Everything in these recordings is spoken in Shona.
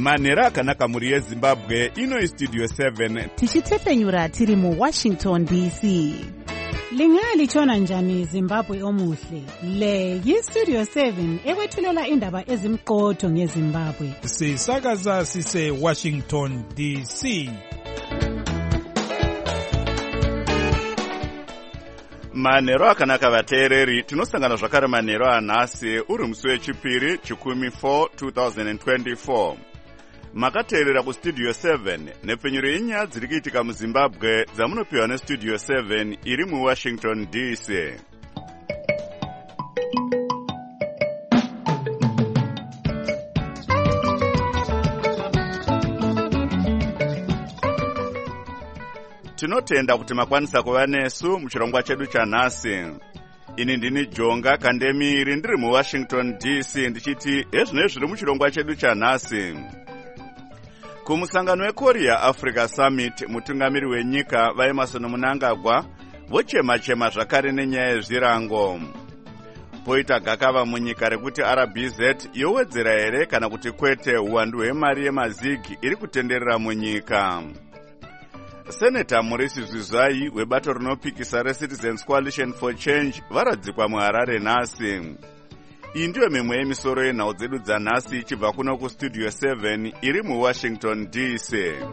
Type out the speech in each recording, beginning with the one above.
manhero akanaka mhuri yezimbabwe. Ino Studio 7 tichitefenyura tiri muWashington DC. Lingalitshona njani Zimbabwe omuhle? Le yiStudio 7 ekwethulela indaba ezimqotho ngeZimbabwe. Sisakaza sise Washington DC. manhero akanaka vateereri. Tinosangana zvakare manhero anhasi uri musi wechipiri chikumi 4 2024. Makateerera kuStudio 7 nepfenyuro yenyaya dziri kuitika muZimbabwe dzamunopiwa neStudio 7 iri muWashington DC. Tinotenda kuti makwanisa kuva nesu muchirongwa chedu chanhasi. Ini ndini Jonga Kandemiri ndiri muWashington DC ndichiti ezvinezvi zviri muchirongwa chedu chanhasi. Kumusangano weKorea Africa Summit, mutungamiri wenyika vaEmmerson Mnangagwa vochema-chema zvakare nenyaya yezvirango. Poita gakava munyika rekuti RBZ yowedzera here kana kuti kwete uwandu hwemari yemazigi iri kutenderera munyika. Senator Maurice Zvizwai webato rinopikisa reCitizens Coalition for Change varadzikwa muHarare nhasi. Iyi ndiyo mimwe yemisoro yenhau dzedu dzanhasi ichibva kuno kuStudio 7 iri muWashington DC.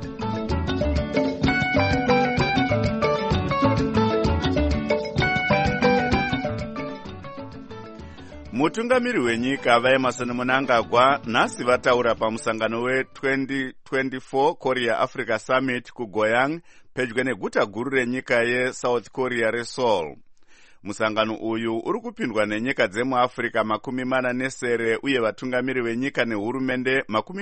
Mutungamiri wenyika vaEmmerson Mnangagwa nhasi vataura pamusangano we2024 Korea Africa Summit kuGoyang pedyo neguta guru renyika yeSouth Korea reSeoul. Musangano uyu uri kupindwa nenyika dzemuAfrica 40 uye vatungamiri venyika nehurumende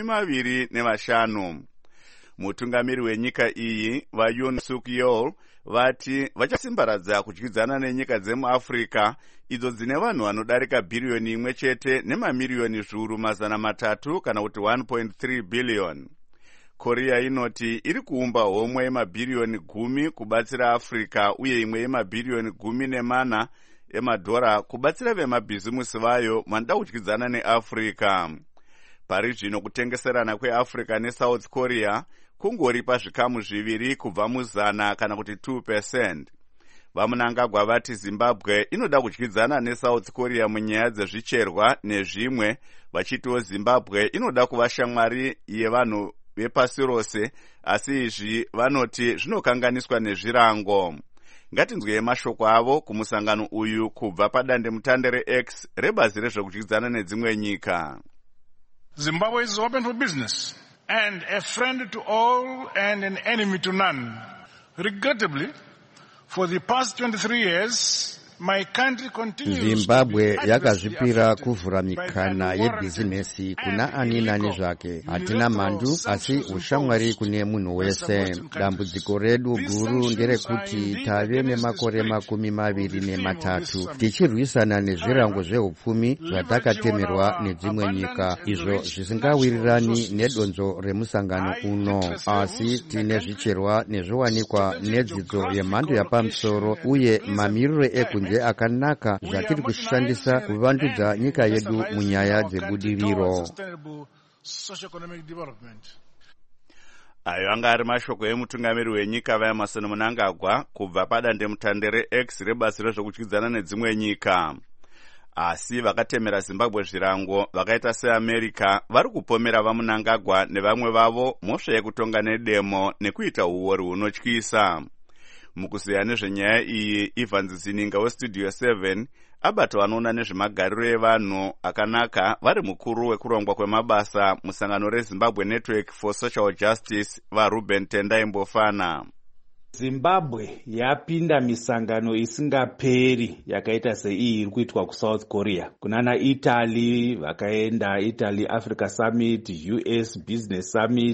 25. Mutungamiri wenyika iyi vaYoon Suk Yeol vati vachasimbaradza kudyidzana nenyika dzemuAfrica idzo dzine vanhu vanodarika bhiriyoni 1 chete nemamiliyoni zviuru 300 kana kuti 1.3 billion. Korea inoti iri kuumba homwe yemabhiriyoni 10 kubatsira Africa uye imwe yemabhiriyoni 14 emadhora kubatsira vemabhizimusi vayo vanoda kudyidzana neAfrica. Pari zvino kutengeserana kweAfrica neSouth Korea kungori pazvikamu 2 kubva muzana kana kuti 2%. VaMnangagwa vati Zimbabwe inoda kudyidzana neSouth Korea munyaya dzezvicherwa nezvimwe, vachitiwo Zimbabwe inoda kuva shamwari yevanhu vepasi rose, asi izvi vanoti zvinokanganiswa nezvirango. Ngatinzwei mashoko avo kumusangano uyu kubva padandemutande reX rebazi rezvekudyidzana nedzimwe nyika. Zimbabwe is open for business and a friend to all and an enemy to none. Regrettably, for the past 23 years, my country continues. Zimbabwe yakazvipira kuvhura mikana yebhizinesi kuna ani nani zvake. Hatina mhandu asi ushamwari kune munhu wese. Dambudziko redu guru nderekuti tave nemakore 23 tichirwisana nezvirango zvehupfumi zvatakatemerwa nedzimwe nyika, izvo zvisingawirirani nedonzo remusangano uno. Asi tine zvicherwa nezviwanikwa nedzidzo yemhando yapamusoro uye mamiriro ekunze akanaka zvatiri kushandisa kuvandudza nyika yedu munyaya dzebudiriro. Ayo anga ari mashoko emutungamiri wenyika vaEmmerson Mnangagwa kubva padandemutande reX rebazi rezvekudyidzana nedzimwe nyika. Asi vakatemera Zimbabwe zvirango vakaita seAmerica vari kupomera vaMnangagwa nevamwe vavo mhosva yekutonga nedemo nekuita uori hunotyisa. Mukuziya nezvenyaya iyi, Ivan Zininga weStudio 7 abata vanoona nezvemagariro evanhu akanaka vari mukuru wekurongwa kwemabasa musangano reZimbabwe Network for Social Justice vaRuben Tendai Mbofana. Zimbabwe yapinda misangano isingaperi yakaita seiyi iri kuitwa kuSouth Korea. Kunana Italy, vakaenda Italy Africa Summit, US Business Summit,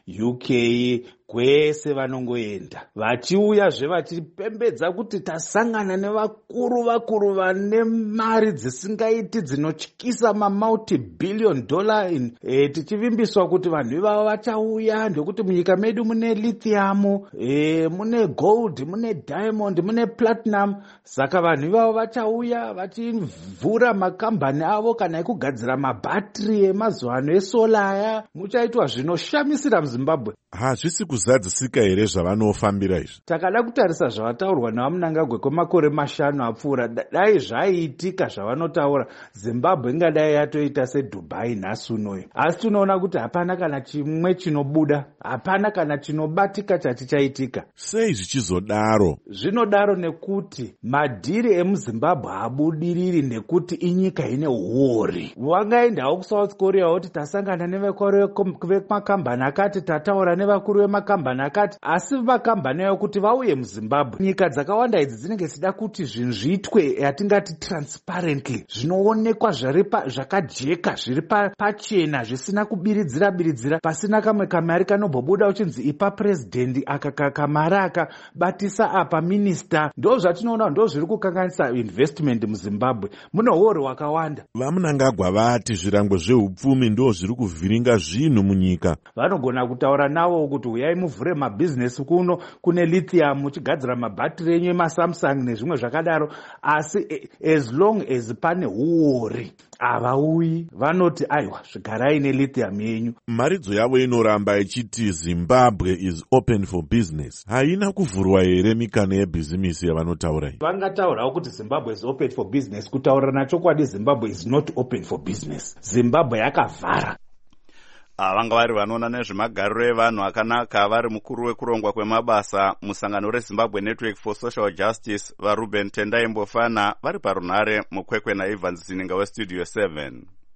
UK, kwese vanongoenda vachiuyazve vachipembedza kuti tasangana nevakuru vane mari dzisingaiti dzinotyisa mamulti-billion dollar tichivimbiswa kuti vanhu ivavo vachauya ndekuti munyika medu mune lithium, mune gold, mune diamond, mune platinum. Saka vanhu ivavo vachauya vachivhura makambani avo kana ekugadzira mabhatiri emazuva ano esola aya. Muchaitwa zvinoshamisira muZimbabwe. Hazvisi kuzadzisika here zvavanofambira izvi? Takada kutarisa zvavataurwa navaMnangagwa kwemakore 5 apfuura, dai zvaiitika zvavanotaura, Zimbabwe ingadai yatoita seDubai nhasi unoyo. Asi tunoona kuti hapana kana chimwe chinobuda, hapana kana chinobatika chaitika. Sei zvichizodaro? Zvinodaro nekuti madhiri emuZimbabwe habudiriri nekuti inyika ine huori. Wangaendawo kuSouth Korea woti tasangana nevekuru vemakambani akati, tataura nevakuru vemakambani akati, asi makambani ayo kuti vauye muZimbabwe. Nyika dzakawanda idzi dzinenge dzichida kuti zvinhu zviitwe yatingati transparently, zvinoonekwa zvakajeka, zviri pachena, zvisina kubiridzira, pasina kamwe kamari kanobhobuda uchinzi ipa president aka kamari akabatisa apa minister. Ndo zvatinoona ndo zviri kukanganisa investment muZimbabwe. Mune huori hwakawanda. VaMnangagwa vati zvirango zveupfumi ndo zviri kuvhiringa zvinhu munyika. Vanogona kutaura navo kuti uyai muvhure mabhizinesi kuno, kune lithium muchigadzira mabhatiri enyu emaSamsung nezvimwe zvakadaro, asi as long as pane huori havauyi. Vanoti aiwa zvigarai nelithium yenyu. Maridzo yavo inoramba ichiti Zimbabwe is open for business. Haina kuvhurwa here mikana yebhizimisi yavanotaura iyi? Vangataurawo kuti Zimbabwe is open for business. Kutaura nachokwadi Zimbabwe is not open for business. Zimbabwe yakavhara. Vanga vari vanoona nezvemagariro evanhu akanaka vari mukuru wekurongwa kwemabasa musangano reZimbabwe Network for Social Justice vaRuben Tendai Mbofana vari parunhare mukwekwe naEvans Zininga weStudio 7.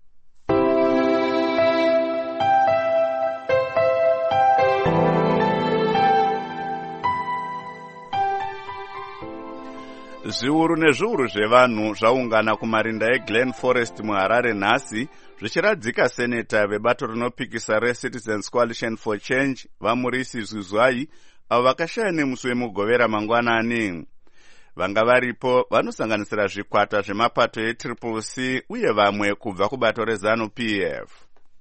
Zviuru nezviuru zvevanhu zvaungana kumarinda eGlen Forest muHarare nhasi zvichiradzika seneta vebato rinopikisa reCitizens Coalition for Change vaMurisi Zuzwai avo vakashaya nemusi wemugovera mangwanani. Vanga varipo vanosanganisira zvikwata zvemapato eCCC uye vamwe kubva kubato reZANU-PF.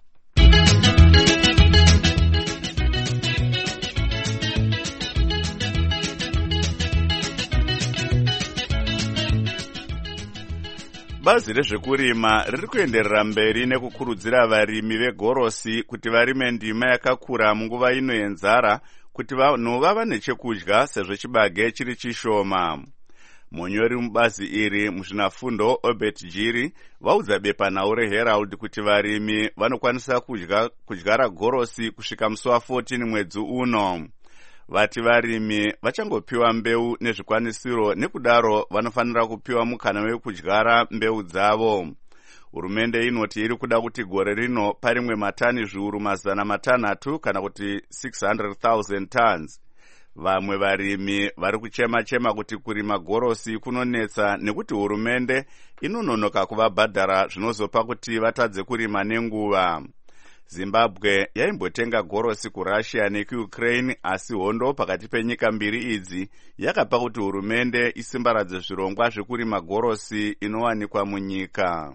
Bazi rezvekurima riri kuenderera mberi nekukurudzira varimi vegorosi kuti varime ndima yakakura munguva ino yenzara kuti vanhu vava nechekudya sezvo chibage chiri chishoma. Munyori mubazi iri muzvinafundo Obert Jiri vaudza bepanhau reHerald kuti varimi vanokwanisa kudyara gorosi kusvika musi wa14 mwedzi uno. Vati varimi vachangopiwa mbeu nezvikwanisiro, nekudaro vanofanira kupiwa mukana wekudyara mbeu dzavo. Hurumende inoti iri kuda kuti gore rino parimwe matani zviuru 300 kana kuti 600,000 tons. Vamwe varimi vari kuchema kuti kurima gorosi kunonetsa nekuti hurumende inononoka kuvabhadhara zvinozopa kuti vatadze kurima nenguva. Zimbabwe yaimbotenga gorosi kuRussia nekuUkraine, asi hondo pakati penyika mbiri idzi yakapa kuti hurumende isimbaradze zvirongwa zvekurima gorosi inowanikwa munyika.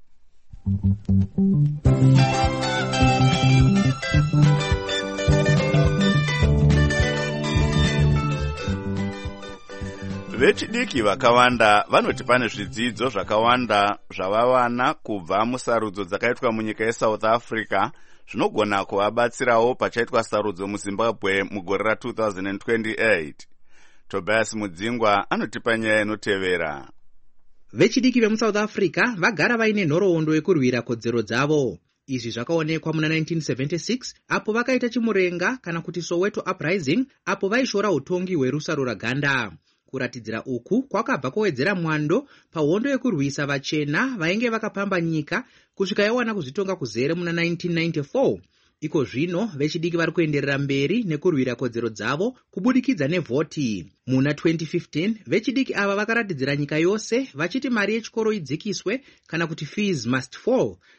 Vechidiki vakawanda vanoti pane zvidzidzo zvakawanda zvavawana kubva musarudzo dzakaitwa munyika yeSouth Africa zvinogona kuvabatsirawo pachaitwa sarudzo muZimbabwe mugore ra2028. Tobias Mudzingwa anotipa nyaya inotevera. Vechidiki vemuSouth Africa vagara vaine nhoroondo yekurwira kodzero dzavo. Izvi zvakaonekwa muna 1976 apo vakaita chimurenga kana kuti Soweto Uprising apo vaishora utongi hwerusaro raganda. Kuratidzira uku kwakabva kowedzera mwando pahondo yekurwisa vachena vainge vakapamba nyika kusvika yawana kuzvitonga kuzere muna 1994. Iko zvino vechidiki vari kuenderera mberi nekurwira kodzero dzavo kubudikidza nevhoti. Muna 2015 vechidiki ava vakaratidzira nyika yose vachiti mari yechikoro idzikiswe kana kuti fees must fall.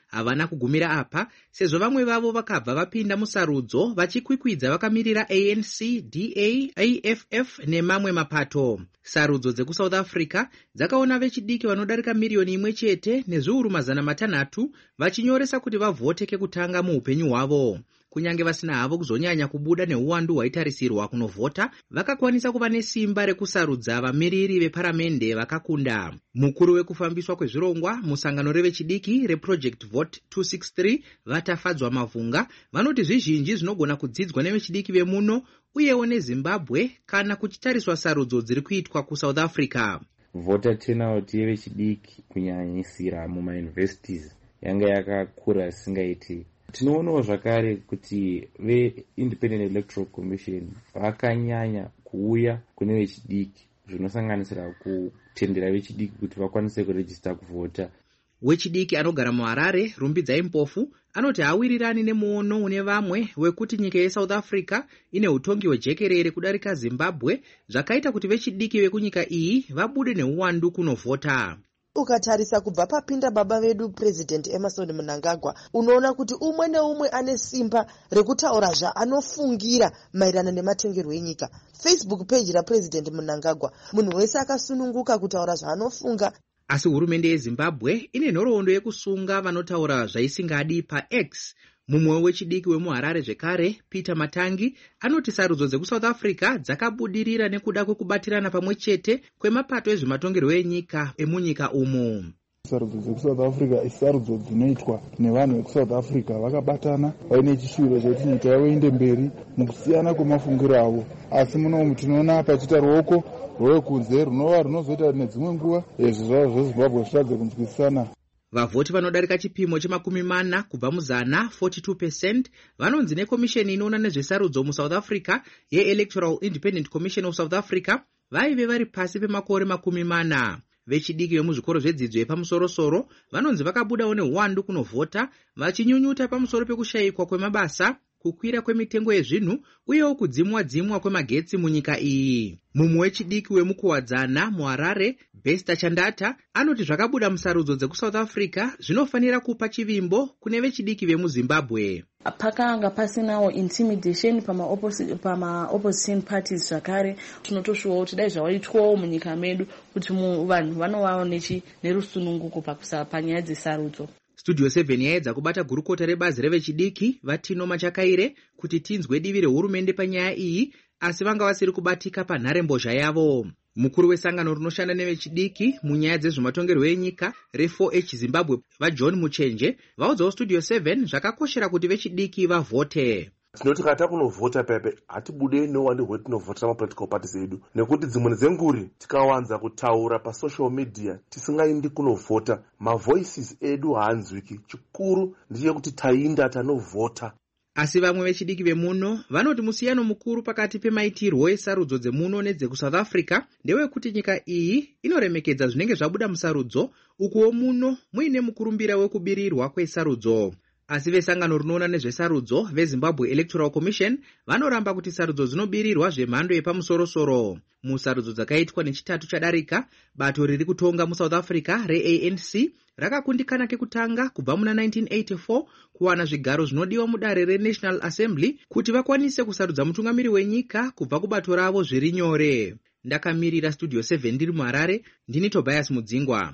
havana kugumira apa, sezvo vamwe vavo vakabva vapinda musarudzo vachikwikwidza vakamirira ANC, DA, AFF nemamwe mapato. Sarudzo dzekusouth Africa dzakaona vechidiki vanodarika miliyoni 1 chete nezviuru 600 vachinyoresa kuti vavhote kekutanga muupenyu hwavo. Kunyange vasina havo kuzonyanya kubuda neuwandu hwaitarisirwa kunovhota, vakakwanisa kuva nesimba rekusarudza vamiriri veparamende vakakunda. Mukuru wekufambiswa kwezvirongwa musangano revechidiki reProject Vote 263 Vatafadzwa Mavhunga vanoti zvizhinji zvinogona kudzidzwa nevechidiki vemuno uyewo neZimbabwe kana kuchitariswa sarudzo dziri kuitwa kuSouth Africa. Voter turnout yevechidiki kunyanyisira mumauniversities yanga yakakura singaiti. Tinoonawo zvakare kuti veIndependent Electoral Commission vakanyanya kuuya kune vechidiki, zvinosanganisira kutendera vechidiki kuti vakwanise kurejista kuvhota. Wechidiki anogara muHarare, Rumbidzai Mpofu, anoti hawirirani nemuono une vamwe wekuti nyika yeSouth Africa ine utongi hwejekerere kudarika Zimbabwe, zvakaita kuti vechidiki vekunyika iyi vabude neuwandu kunovhota. Ukatarisa kubva papinda baba vedu President Emmerson Mnangagwa, unoona kuti umwe neumwe ane simba rekutaura zvaanofungira maererano nematongerwo enyika. Facebook page raPresident Mnangagwa, munhu wese akasununguka kutaura zvaanofunga. Asi hurumende yeZimbabwe ine nhoroondo yekusunga vanotaura zvaisingadi paX. Mumwe wechidiki wemuHarare zvekare, Peter Matangi, anoti sarudzo dzekuSouth Africa dzakabudirira nekuda kwekubatirana pamwe chete kwemapato ezvematongerwo enyika emunyika umu. Sarudzo dzekuSouth Africa isarudzo dzinoitwa nevanhu vekuSouth Africa vakabatana vaine chishuwiro chekuti nyika yavo inde mberi mukusiyana kwemafungiro avo. Asi muno tinoona pachita ruoko rwekunze runova runozoita nedzimwe nguva zvizvarwa zveZimbabwe zvitadze kunzwisisana. Vavhoti vanodarika chipimo che40 kubva muzana 42% vanonzi nekomisheni inoona nezvesarudzo muSouth Africa yeElectoral Independent Commission of South Africa vaive vari pasi pemakore 40. Vechidiki vemuzvikoro zvedzidzo yepamusoro-soro vanonzi vakabudawo neuwandu kunovhota, vachinyunyuta pamusoro pekushayikwa kwemabasa, kukwira kwemitengo yezvinhu uyewo kudzimwa kwemagetsi munyika iyi. Mumwe wechidiki wemukuwadzana muHarare, Besta Chandata, anoti zvakabuda musarudzo dzekuSouth Africa zvinofanira kupa chivimbo kune vechidiki vemuZimbabwe. Pakanga pasinawo intimidation pama-opposition parties zvakare, tinotoshuwa kuti dai zvawaitwawo munyika medu kuti vanhu vanovawo nerusununguko panyaya dzesarudzo. Studio 7 yaedza kubata gurukota rebazi revechidiki Vatino Machakaire kuti tinzwe divi rehurumende panyaya iyi, asi vanga vasiri kubatika panharembozha yavo. Mukuru wesangano rinoshanda nevechidiki munyaya dzezvematongerwo enyika re4H Zimbabwe vaJohn Muchenje vaudzawo Studio 7 zvakakoshera kuti vechidiki vavhote. Tinoti kana takunovhota pepe hatibudei neuwandu hwetinovhotera mapolitical parties edu, nekuti dzimwe dzenguri tikawanza kutaura pasocial media tisingaindi kunovhota mavoices edu haanzwiki. Chikuru ndechekuti tainda tanovhota. Asi vamwe vechidiki vemuno vanoti musiyano mukuru pakati pemaitirwo esarudzo dzemuno nedzekuSouth Africa ndewekuti nyika iyi inoremekedza zvinenge zvabuda musarudzo, ukuwo muno muine mukurumbira wekubirirwa kwesarudzo. Asi vesangano rinoona nezvesarudzo veZimbabwe Electoral Commission vanoramba kuti sarudzo dzinobirirwa zvemhando yepamusoro-soro. Musarudzo dzakaitwa nechitatu chadarika, bato riri kutonga muSouth Africa reANC rakakundikana kekutanga kubva muna 1984 kuwana zvigaro zvinodiwa mudare reNational Assembly kuti vakwanise kusarudza mutungamiri wenyika kubva kubato ravo zviri nyore. Ndakamirira Studio 7 ndiri muHarare, ndini Tobias Mudzingwa.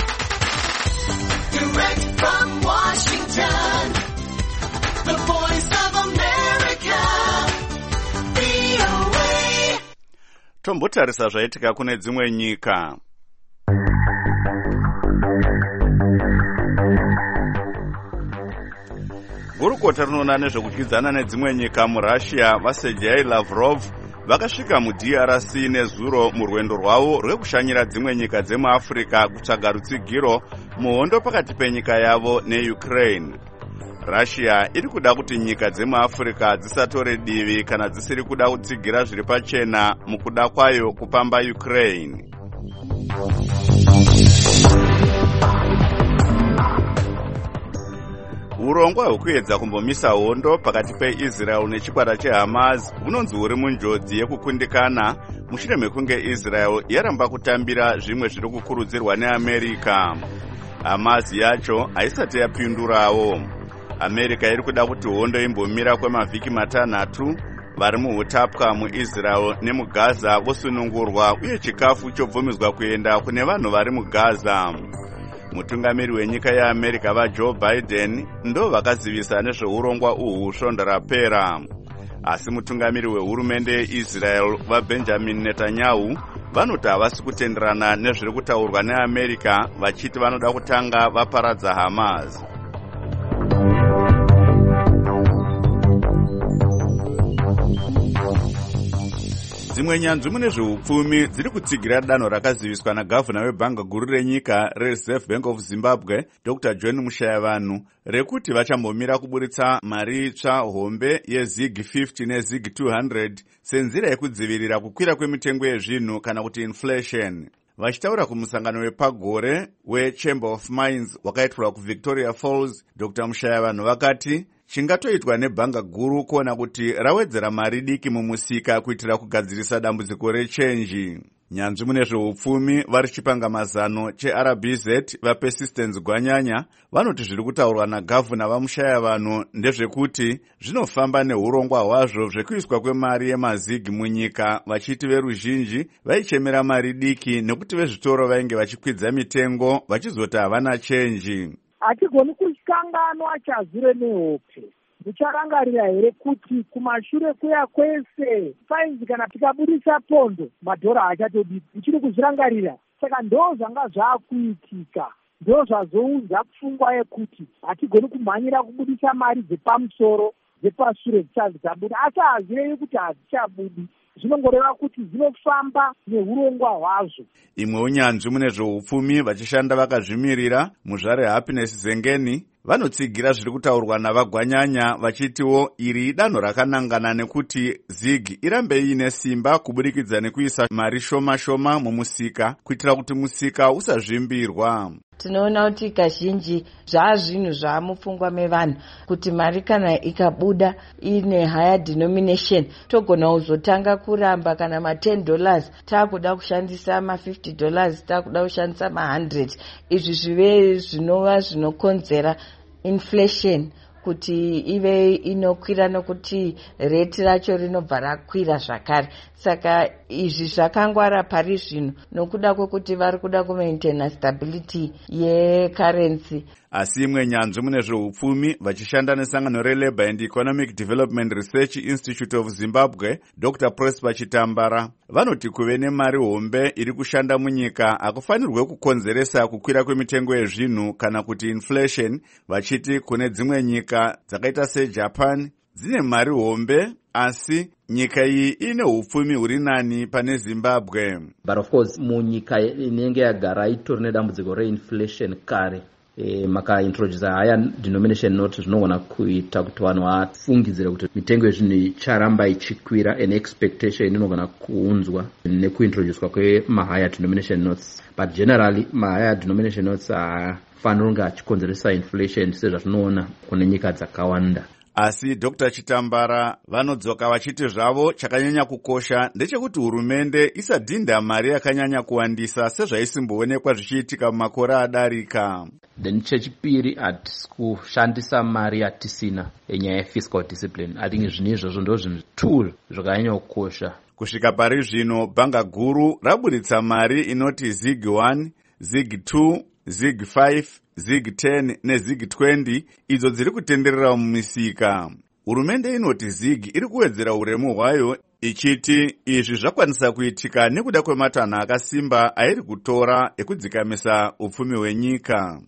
Direct from Washington, the voice of America, VOA. Tombotarisa zvaitika kune dzimwe nyika. Gurukota rinoona nezvekudyidzana nedzimwe nyika muRussia vaSergei Lavrov vakasvika muDRC nezuro murwendo rwavo rwekushanyira dzimwe nyika dzemuAfrica kutsvaga rutsigiro muhondo pakati penyika yavo neUkraine. Russia iri kuda kuti nyika dzemuAfrica dzisatore divi kana dzisiri kuda kutsigira zviri pachena mukuda kwayo kupamba Ukraine. Urongwa hwekuedza kumbomisa hondo pakati peIsrael nechikwata cheHamas hunonzi huri munjodzi yekukundikana mushure mekunge Israel yaramba kutambira zvimwe zviri kukurudzirwa neAmerica. Hamas yacho haisati yapindurawo. America iri kuda kuti hondo imbomira kwemavhiki matanhatu. Vari muutapwa muIsrael nemuGaza vosunungurwa uye chikafu chobvumidzwa kuenda kune vanhu vari muGaza. Mutungamiri wenyika yeAmerica vaJoe Biden ndo vakazivisa nezveurongwa uhu svondo rapera. Asi mutungamiri wehurumende yeIsrael vaBenjamin Netanyahu vanoti havasi kutenderana nezviri kutaurwa neAmerica vachiti vanoda kutanga vaparadza Hamas. Dzimwe nyanzvi mune zveupfumi dziri kutsigira danho rakaziviswa nagavhuna webhanga guru renyika reReserve Bank of Zimbabwe Dr. John Mushayavanhu rekuti vachambomira kuburitsa mari itsva hombe yeZig 50 neZig 200 senzira yekudzivirira kukwira kwemitengo yezvinhu kana kuti inflation. Vachitaura kumusangano wepagore weChamber of Mines wakaitirwa kuVictoria Falls, Dr. Mushayavanhu vakati chingatoitwa nebhanga guru kuona kuti rawedzera mari diki mumusika kuitira kugadzirisa dambudziko rechenji. Nyanzvi mune zveupfumi vari chipangamazano cheRBZ vaPersistence Gwanyanya vanoti zviri kutaurwa nagavhuna vaMushayavanhu ndezvekuti zvinofamba neurongwa hwazvo zvekuiswa kwemari yemazigi munyika, vachiti veruzhinji vaichemera mari diki nekuti vezvitoro vainge vachikwidza mitengo vachizoti havana chenji. Hatigoni kukanganwa chazure nehope. Mucharangarira here kuti kumashure kuya kwese fainzi kana tikabudisa pondo madhora hachatodi tichiri kuzvirangarira. Saka ndo zvanga zvaakuitika, ndo zvazounza pfungwa yekuti hatigoni kumhanyira kubudisa mari dzepamusoro dzepashure dzisati dzabuda. Asi hazirei kuti hadzichabudi, zvinongoreva kuti dzinofamba neurongwa hwazvo. Imwe unyanzvi mune zveupfumi vachishanda vakazvimirira muzvare Happiness Zengeni vanotsigira zviri kutaurwa navaGwanyanya vachitiwo iri danho rakanangana nekuti Zig irambe iine simba kuburikidza nekuisa mari shoma shoma mumusika kuitira kuti musika usazvimbirwa. Tinoona kuti kazhinji zvinhu zvamupfungwa mevanhu kuti mari kana ikabuda ine higher denomination togona kuzotanga kuramba kana $10 takuda kushandisa $50 takuda kushandisa $100. Izvi zvive zvinova zvinokonzera inflation kuti ive inokwira nokuti rate racho rinobva rakwira zvakare. Saka izvi zvakangwara pari zvino nokuda kwekuti vari kuda kumaintaina stability yecurrency. Asi imwe nyanzvi mune zveupfumi vachishanda nesangano reLabour and Economic Development Research Institute of Zimbabwe Dr. Prosper Chitambara vanoti kuve nemari hombe iri kushanda munyika hakufanirwe kukonzeresa kukwira kwemitengo yezvinhu kana kuti inflation, vachiti kune dzimwe nyika dzakaita seJapan dzine mari hombe asi nyika iyi ine upfumi huri nani pane Zimbabwe. But of course munyika inenge yagara itori nedambudziko reinflation kare makaintroduce higher denomination note zvinogona kuita kuti vanhu vafungidzire kuti mitengo yezvinhu icharamba ichikwira, an expectation inogona kuunzwa nekuintroducwa kwemahigher denomination notes. But generally mahigher denomination notes hafaniri kunge achikonzeresa inflation sezvatinoona kune nyika dzakawanda. Asi Dr. Chitambara vanodzoka vachiti zvavo chakanyanya kukosha ndechekuti hurumende isadhinda mari yakanyanya kuwandisa sezvaisimboonekwa zvichiitika mumakore adarika. Then chechipiri hatisi kushandisa mari yatisina enyaya yefiscal discipline. I think zvinhu izvozvo ndo zvinhu tool zvakanyanya kukosha. Kusvika pari zvino bhanga guru raburitsa mari inoti Zig 1, Zig 2, Zig 5, Zig 10 neZig 20 idzo dziri kutenderera mumisika. Hurumende inoti Zig iri kuwedzera uremu hwayo ichiti izvi zvakwanisa kuitika nekuda kwematanho akasimba airi kutora ekudzikamisa upfumi hwenyika.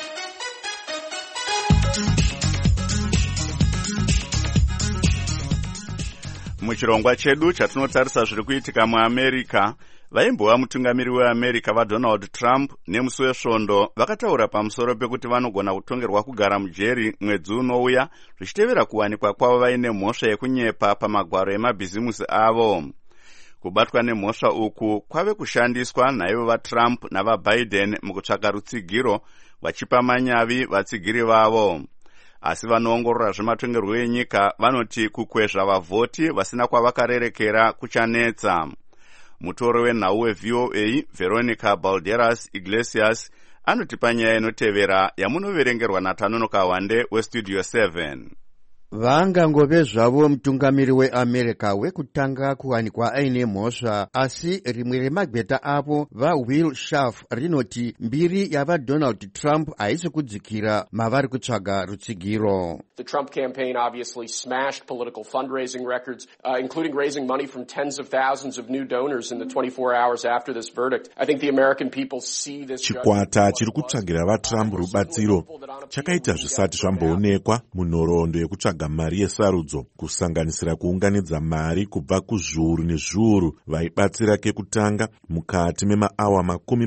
Muchirongwa chedu chatinotarisa zviri kuitika muAmerica, vaimbova mutungamiri weAmerica vaDonald Trump nemusi wesvondo vakataura pamusoro pekuti vanogona kutongerwa kugara mujeri mwedzi unouya zvichitevera kuwanikwa kwavo vaine mhosva yekunyepa pamagwaro emabhizimusi avo. Kubatwa nemhosva uku kwave kushandiswa naivo vaTrump navaBiden mukutsvaka rutsigiro vachipa manyavi vatsigiri vavo. Asi vanoongorora zvematongerwo enyika vanoti kukwezva vavhoti vasina kwavakarerekera kuchanetsa. Mutori wenhau weVOA Veronica Balderas Iglesias anotipa nyaya inotevera yamunoverengerwa naTanonoka Wande westudio 7. vangangove zvavo mutungamiri weamerica wekutanga kuwanikwa aine mhosva, asi rimwe remagweta avo vawill schaff rinoti mbiri yavaDonald Trump haisi kudzikira mavari kutsvaga rutsigiro. The Trump campaign obviously smashed political fundraising records, including raising money from tens of thousands of new donors in the 24 hours after this verdict. I think the American people see this. Chikwata chiri kutsvagira vaTrump rubatsiro chakaita zvisati zvamboonekwa munhoroondo yekutsvaga mari yesarudzo, kusanganisira kuunganidza mari kubva kuzviuru nezviuru vaibatsira kekutanga mukati memaawa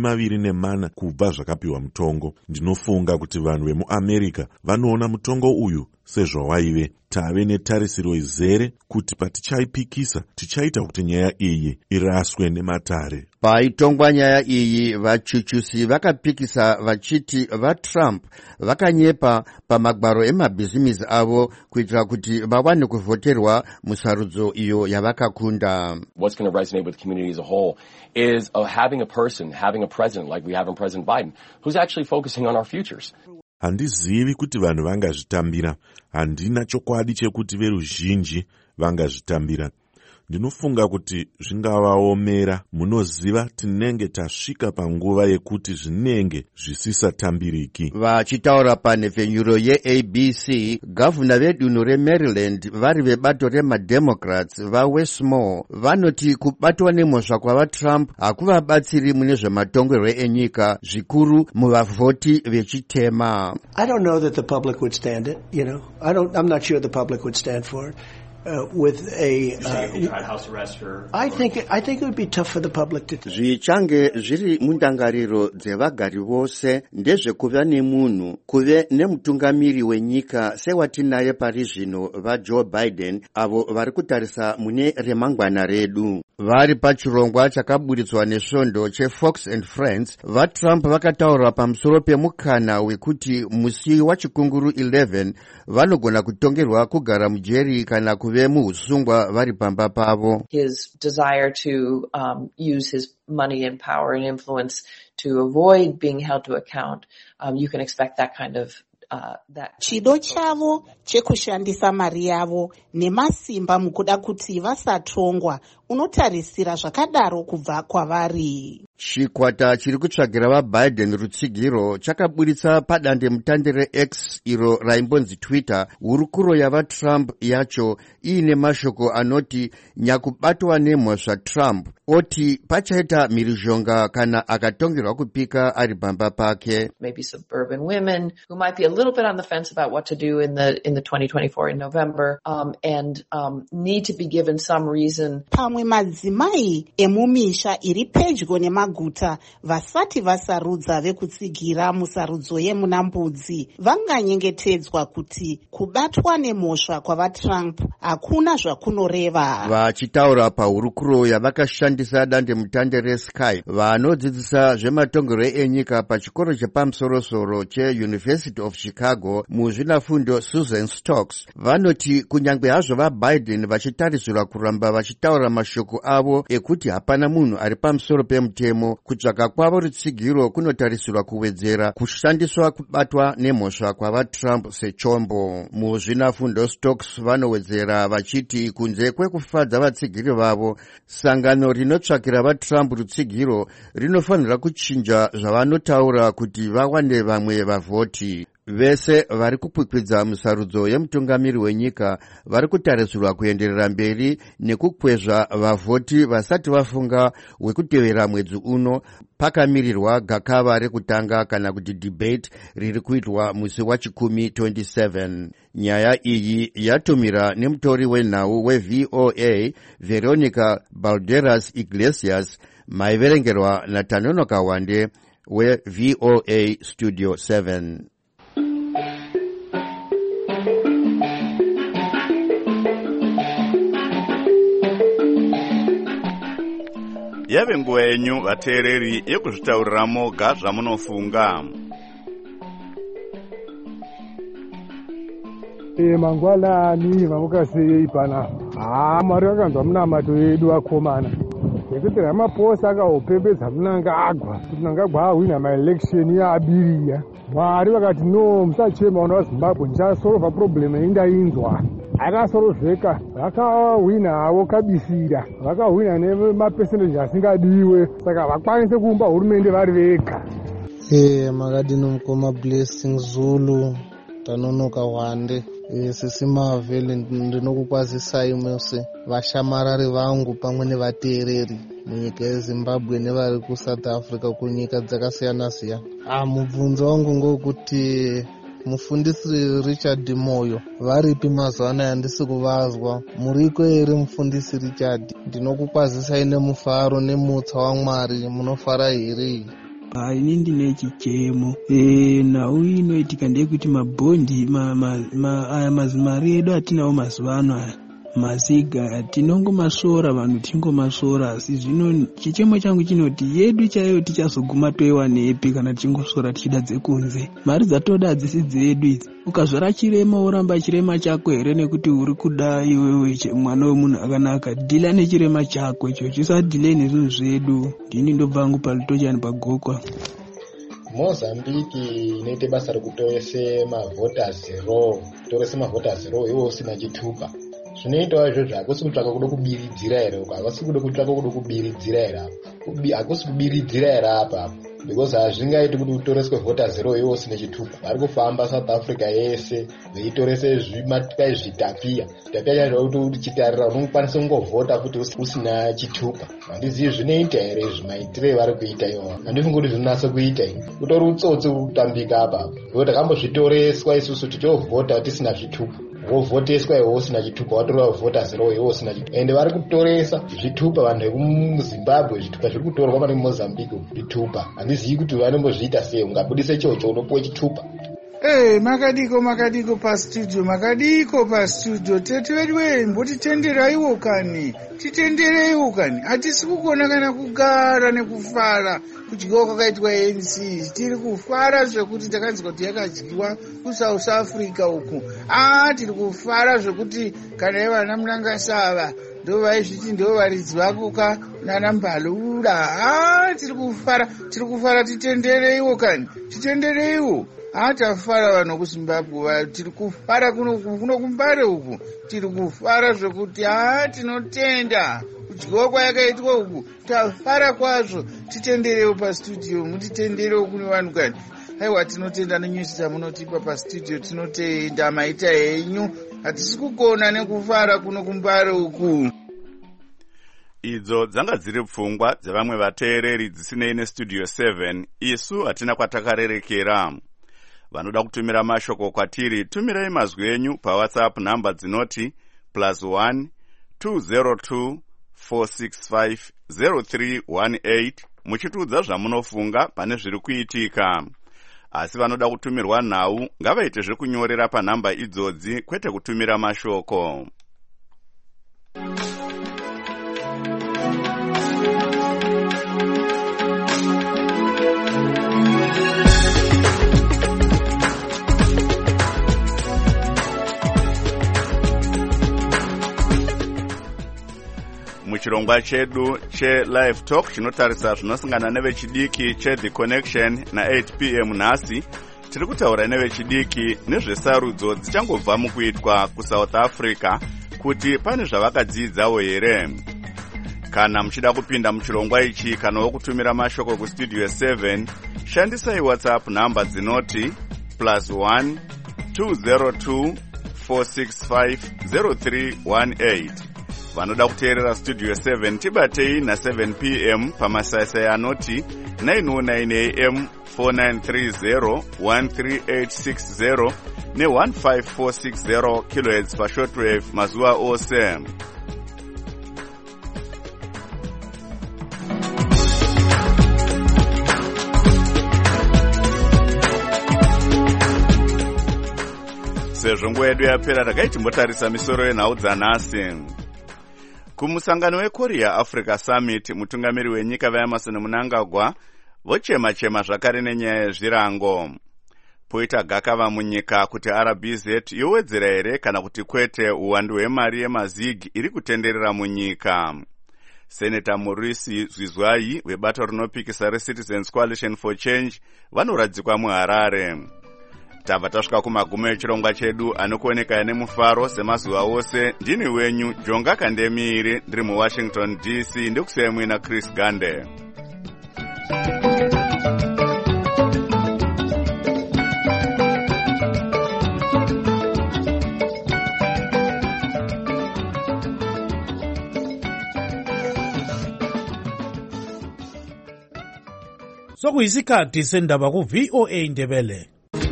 24 kubva zvakapiwa mutongo. Ndinofunga kuti vanhu vemuAmerica vanoona mutongo uyu sezvawaive. Tave netarisiro izere kuti patichaipikisa tichaita kuti nyaya iyi iraswe nematare. Paitongwa nyaya iyi, vachuchusi vakapikisa vachiti vaTrump vakanyepa pamagwaro emabhizimisi avo kuitira kuti vawane kuvhoterwa musarudzo iyo yavakakunda. What's going to resonate with the community as a whole is having a president like we have in President Biden, who's actually focusing on our futures. Handizivi kuti vanhu vangazvitambira. Handina chokwadi chekuti veruzhinji vangazvitambira. Ndinofunga kuti zvingavaomera. Munoziva tinenge tasvika panguva yekuti zvinenge zvisisatambiriki. Vachitaura panhefenyuro yeABC, gavhuna vedunhu reMaryland vari vebato remademocrats vaWestmore vanoti kubatwa nemhosva kwavaTrump hakuvabatsiri mune zvematongerwo enyika, zvikuru muvavhoti vechitema. I don't know that the public would stand it, I'm not sure the public would stand for it. With a house arrest or I think it would be tough for the public to. Zvichange zviri mundangariro dzevagari vose ndezvekuva nemunhu kuve nemutungamiri wenyika sewatinaye pari zvino vaJoe Biden avo vari kutarisa mune remangwana redu. Vari pachirongwa chakaburitswa nesvondo cheFox and Friends, vaTrump vakataura pamusoro pemukana wekuti musi wachikunguru 11 vanogona kutongerwa kugara mujeri kana kuve muhusungwa vari pamba pavo. His desire to use his money and power and influence to avoid being held to account, you can expect that kind of chido chavo chekushandisa mari yavo nemasimba mukuda kuti vasatongwa unotarisira zvakadaro kubva kwavari. Chikwata chiri kutsvagira vaBiden rutsigiro chakaburitsa padande mutande reX iro raimbonzi Twitter hurukuro yavaTrump yacho iine mashoko anoti nyakubatwa nemhosva Trump, oti pachaita mhirizhonga kana akatongerwa kupika ari pamba pake. Maybe suburban women who might be a little bit on the fence about what to do in the 2024 in November and need to be given some reason. Pamwe madzimai emumisha iri pedyo nemaguta vasati vasarudza vekutsigira musarudzo yemunambudzi vanganyengetedzwa kuti kubatwa nemhosva kwavaTrump hakuna zvakunoreva. Vachitaura pahurukuro yavakashandisa dande mutande reSkype, vanodzidzisa zvematongerwo enyika pachikoro chepamusoro-soro cheUniversity of Chicago muzvinafundo Susan Stokes vanoti kunyange hazvo vaBiden vachitarisirwa kuramba vachitaura mashoko avo ekuti hapana munhu ari pamusoro pemutemo, kutsvaga kwavo rutsigiro kunotarisirwa kuwedzera kushandiswa kubatwa nemhosva kwavaTrump sechombo. Muzvinafundo Stokes vanowedzera vachiti kunze kwekufadza vatsigiri vavo, sangano rinotsvakira vaTrump rutsigiro rinofanira kuchinja zvavanotaura kuti vawane vamwe vavhoti. Vese vari kupwikwidza musarudzo yemutungamiri wenyika vari kutarisirwa kuenderera mberi nekukwezva vavhoti vasati vafunga wekutevera mwedzi uno pakamirirwa gakava rekutanga kana kuti debate riri kuitwa musi wachikumi 27. Nyaya iyi yatumira nemutori wenhau weVOA Veronica Balderas Iglesias, maiverengerwa naTanonoka Wande weVOA Studio 7. Yave nguva yenyu vateereri yekuzvitaurira moga zvamunofunga. Mangwanani vamuka sei pana? Mwari vakanzwa munamato yedu vakomana. yekuti Ramaphosa akaupembedza Mnangagwa kuti Mnangagwa ahwina maelection yaabiriya. Mwari vakati no, musachema vana vaZimbabwe, ndichasolva problem indainzwa. Akasorovheka, vakahwina havo kabisira, vakahwina nemapercentage asingadiwe, saka vakwanise kuumba hurumende vari vega. Makadino mukoma Blessing Zulu tanonoka Hwande. Sisi Mavhele ndinokukwazisai mose vashamarari vangu pamwe nevateereri munyika yeZimbabwe nevari kuSouth Africa kunyika dzakasiyana siyana. Mubvunzo wangu ngokuti mufundisi Richard Moyo varipi mazuva anaya handisi kuvazwa. Muriko here mufundisi Richard? Ndinokukwazisai nemufaro nemutsa waMwari, munofara here? Ini ndine chichemo nhau inoitika ndeyekuti mabhondi aya mazimari edu atinawo mazuva ano aya maziga tinongomasora, vanhu tingomasora. Asi zvino chichemo changu chinoti yedu chaiyo tichazoguma toiwa nepi kana tichingosora tichida dzekunze. Mari dzatoda hadzisi dzedu idzi. Ukazvara chirema woramba chirema chako here nekuti uri kuda iwewe mwana wemunhu akanaka. Dhila nechirema chako icho, chisadhile nezvinhu zvedu. Ndini ndobva hangu paLitochani pagokwa. Mozambique inoite basa rekutorese mavoters roll, kutorese mavoters roll iwo usina chitupa. Zvinoitawo izvozvo hakusi kutsvaka kuda kubiridzira here uko, hakusi kuda kutsvaka kuda kubiridzira here apo, hakusi kubiridzira here apa, because hazvingaiti kuti utoreswe voters roll iwo usina chitupa. Vari kufamba South Africa yese veitorese zvimatikai zvitapiya chacho kuti chitarira unokwanisa kungovhota kuti usina chitupa. Handizivi zvinoita here zvimaitire vari kuita ivo, handifungi kuti zvinonasa kuita ini. Kutori utsotsi kutambika apa, kuti takambozvitoreswa isusu tichovhota tisina zvitupa. Wovhoteswa iwe usina chitupa, watorwa voters roll iwe usina chitupa. Ende vari kutoresa zvitupa vanhu vekuZimbabwe, zvitupa zviri kutorwa vari muMozambique zvitupa. Handizivi kuti vanombozviita sei, ungabudise chocho unopuwe chitupa. Makadiko pastudio tete vedu mbotitenderaiwo kani, titendereiwo kani. Hatisi kugona kana kugara nekufara kudyiwa kwakaitwa ANC. Tiri kufara zvekuti takanzwa kuti yakadyiwa kuSouth Africa uku. Tiri kufara zvekuti kana ivana Mnangasava ndo vaizviti ndo varidzi vakuka nana Mbalula. Tiri kufara, titendereiwo kani, titendereiwo. Tafara vanhu kuZimbabwe, tiri kufara kuno kuMbare uku. Tiri kufara zvekuti tinotenda kudyiwa kwayakaitwa uku, tafara kwazvo. Titenderewo pastudio, mutitenderewo kune vanhu kani. Aiwa, tinotenda nenyusi dzamunotipa pastudio, tinotenda maita henyu. Hatisi kugona nekufara kuno kuMbare uku. Idzo dzanga dziri pfungwa dzevamwe vateereri dzisinei nestudio 7. Isu hatina kwatakarerekera. Vanoda kutumira mashoko kwatiri, tumirai mazwi enyu paWhatsApp namba dzinoti +1 202 465 0318 muchitudza zvamunofunga pane zviri kuitika. Asi vanoda kutumirwa nhau ngavaite zvekunyorera panhamba idzodzi, kwete kutumira mashoko. Muchirongwa chedu che-Live Talk chinotarisa zvinosangana nevechidiki che-The Connection na 8 p.m. nhasi, tiri kutaura nevechidiki nezvesarudzo dzichangobva mukuitwa kuSouth Africa kuti pane zvavakadzidzawo here. Kana muchida kupinda muchirongwa ichi kanawo kutumira mashoko kustudio 7, shandisai WhatsApp namba dzinoti +1 202 465 0318. Vanoda kuteerera studio 7 tibatei na7 p.m. pamasaisai anoti 909 am 4930 13860 ne-15460 kHz pashortwave mazuva ose. Sezvo nguva yedu yapera, takai timbotarisa misoro yenhau dzanhasi. Kumusangano weKorea Africa Summit, mutungamiri wenyika vaEmerson Mnangagwa vochema-chema zvakare nenyaya yezvirango. Poita gakava munyika kuti RBZ yowedzera here kana kuti kwete uwandu hwemari yemazigi iri kutenderera munyika. Senator Maurice Zwizwai webato rinopikisa reCitizens Coalition for Change vanoradzikwa muHarare. Tabva tasvika kumagumo echirongwa chedu anokuoneka nemufaro semazuva ose. Ndini wenyu Jonga Kandemiri ndiri muWashington DC ndikusiyai muina Chris Gande. Sokuyisikhathi sendaba ku-VOA Indebele.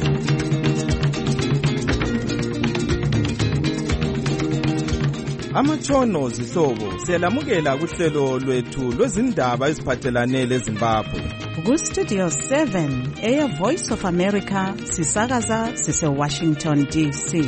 Amatshono zihlobo siyalamukela kuhlelo lwethu lwezindaba eziphathelane leZimbabwe. Ku-Studio 7 eya Voice of America sisakaza sise-Washington DC.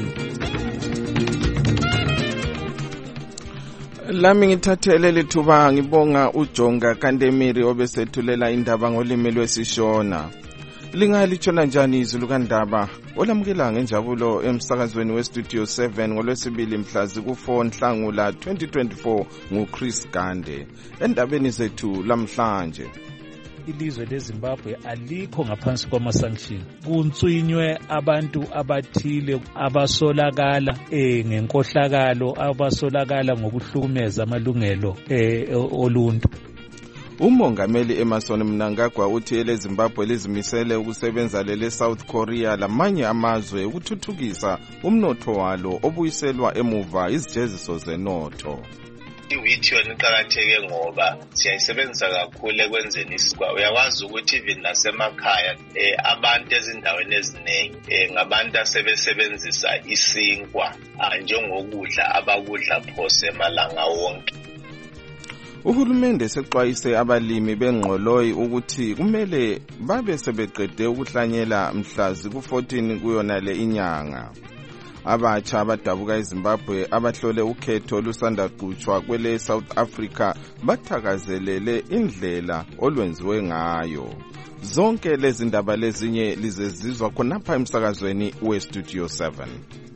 Lami ngithathele lithuba ngibonga uJonga Kandemiri obesethulela indaba ngolimi lwesishona. Lingalithona njani izwi lukandaba olamukela ngenjabulo emsakazweni weStudio 7 ngolwesibili mhla ziku-4 Nhlangula 2024 nguChris Gande. Endabeni zethu lamhlanje, ilizwe leZimbabwe alikho ngaphansi kwama-sanction. Kuntswinywe abantu abathile abasolakala ngenkohlakalo, abasolakala ngokuhlukumeza amalungelo oluntu. Umongameli Emmerson Mnangagwa uthi eleZimbabwe lizimisele ukusebenza lele-South Korea lamanye amazwe ukuthuthukisa umnotho walo obuyiselwa emuva izijeziso zenotho. iwheat yona iqakatheke ngoba siyayisebenzisa kakhulu ekwenzeni isikwa. Uyakwazi ukuthi even nasemakhaya abantu ezindaweni eziningi ngabantu asebesebenzisa isinkwa njengokudla abakudla phose malanga wonke. Uhulumende sexwayise abalimi bengqoloyi ukuthi kumele babe sebeqede ukuhlanyela mhla ziku-14 kuyona le inyanga. Abatsha abadabuka eZimbabwe abahlole ukhetho lusanda qhutshwa kwele South Africa bathakazelele indlela olwenziwe ngayo. Zonke lezi ndaba lezinye lizezizwa khonapha emsakazweni weStudio 7.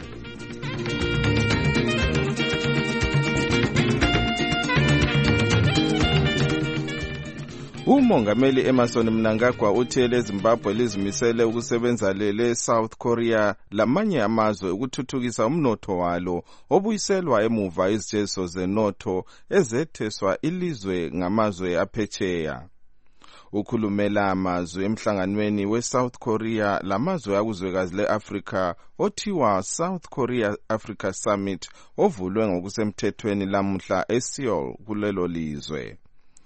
Umongameli Emmerson Mnangagwa uthi eleZimbabwe lizimisele ukusebenza lele-South Korea lamanye amazwe ukuthuthukisa umnotho walo obuyiselwa emuva izijeziso zenotho ezetheswa ilizwe ngamazwe aphetsheya. Ukhulumela amazwe emhlanganweni we-South Korea lamazwe akuzwekazi le-Afrika othiwa South Korea Africa Summit ovulwe ngokusemthethweni lamuhla eSeoul kulelo lizwe.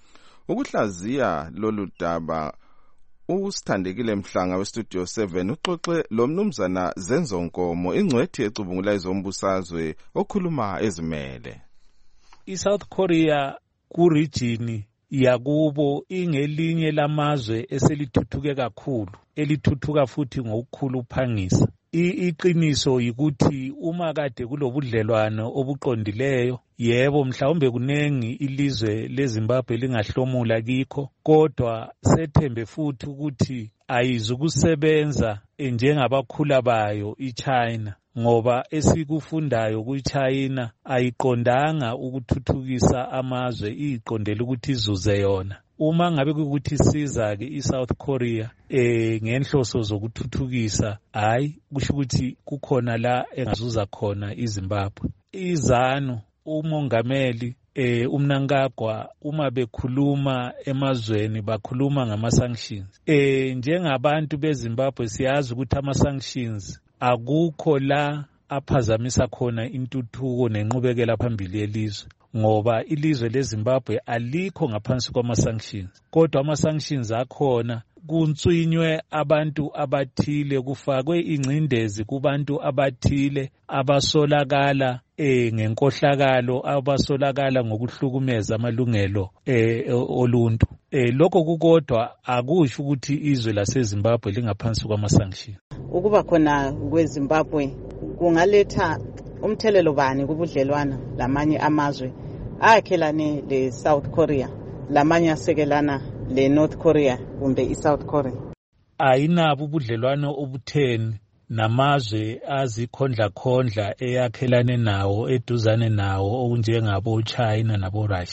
Ukuhlaziya lolu daba usithandekile Mhlanga weStudio 7 uxoxe lo mnumzana Zenzonkomo ingcwethi ecubungula izombusazwe okhuluma ezimele. iSouth Korea ku-region yakubo ingelinye lamazwe eselithuthuke kakhulu, elithuthuka futhi ngokukhulu uphangisa. Iqiniso yikuthi uma kade kulobudlelwano obuqondileyo, yebo mhlawumbe kunengi ilizwe leZimbabwe lingahlomula kikho, kodwa sethembe futhi ukuthi ayizukusebenza njengabakhula bayo iChina, ngoba esikufundayo kuChina ayiqondanga ukuthuthukisa amazwe, iqondele ukuthi izuze yona. Uma ngabe ukuthi siza ke iSouth Korea ngenhloso zokuthuthukisa, hayi kusho ukuthi kukhona la engazuza khona iZimbabwe. Izanu umongameli uMnangagwa uma bekhuluma emazweni bakhuluma ngama-sanctions. Njengabantu beZimbabwe siyazi ukuthi ama-sanctions akukho la aphazamisa khona intuthuko nenqubekela phambili yelizwe, ngoba ilizwe leZimbabwe alikho ngaphansi kwama-sanctions, kodwa ama-sanctions akhona kuntswinywe abantu abathile, kufakwe ingcindezi kubantu abathile abasolakala ngenkohlakalo, abasolakala ngokuhlukumeza amalungelo oluntu. Lokho kukodwa akusho ukuthi izwe laseZimbabwe lingaphansi kwama-sanctions. Ukuba khona kweZimbabwe kungaletha umthelelo bani kubudlelwana lamanye amazwe akhelane le-South Korea, lamanye asekelana le-North Korea kumbe i-South Korea? Ayinabo ubudlelwano obutheni namazwe azikhondla eyakhelane nawo eduzane nawo okunjengabo China nabo Russia.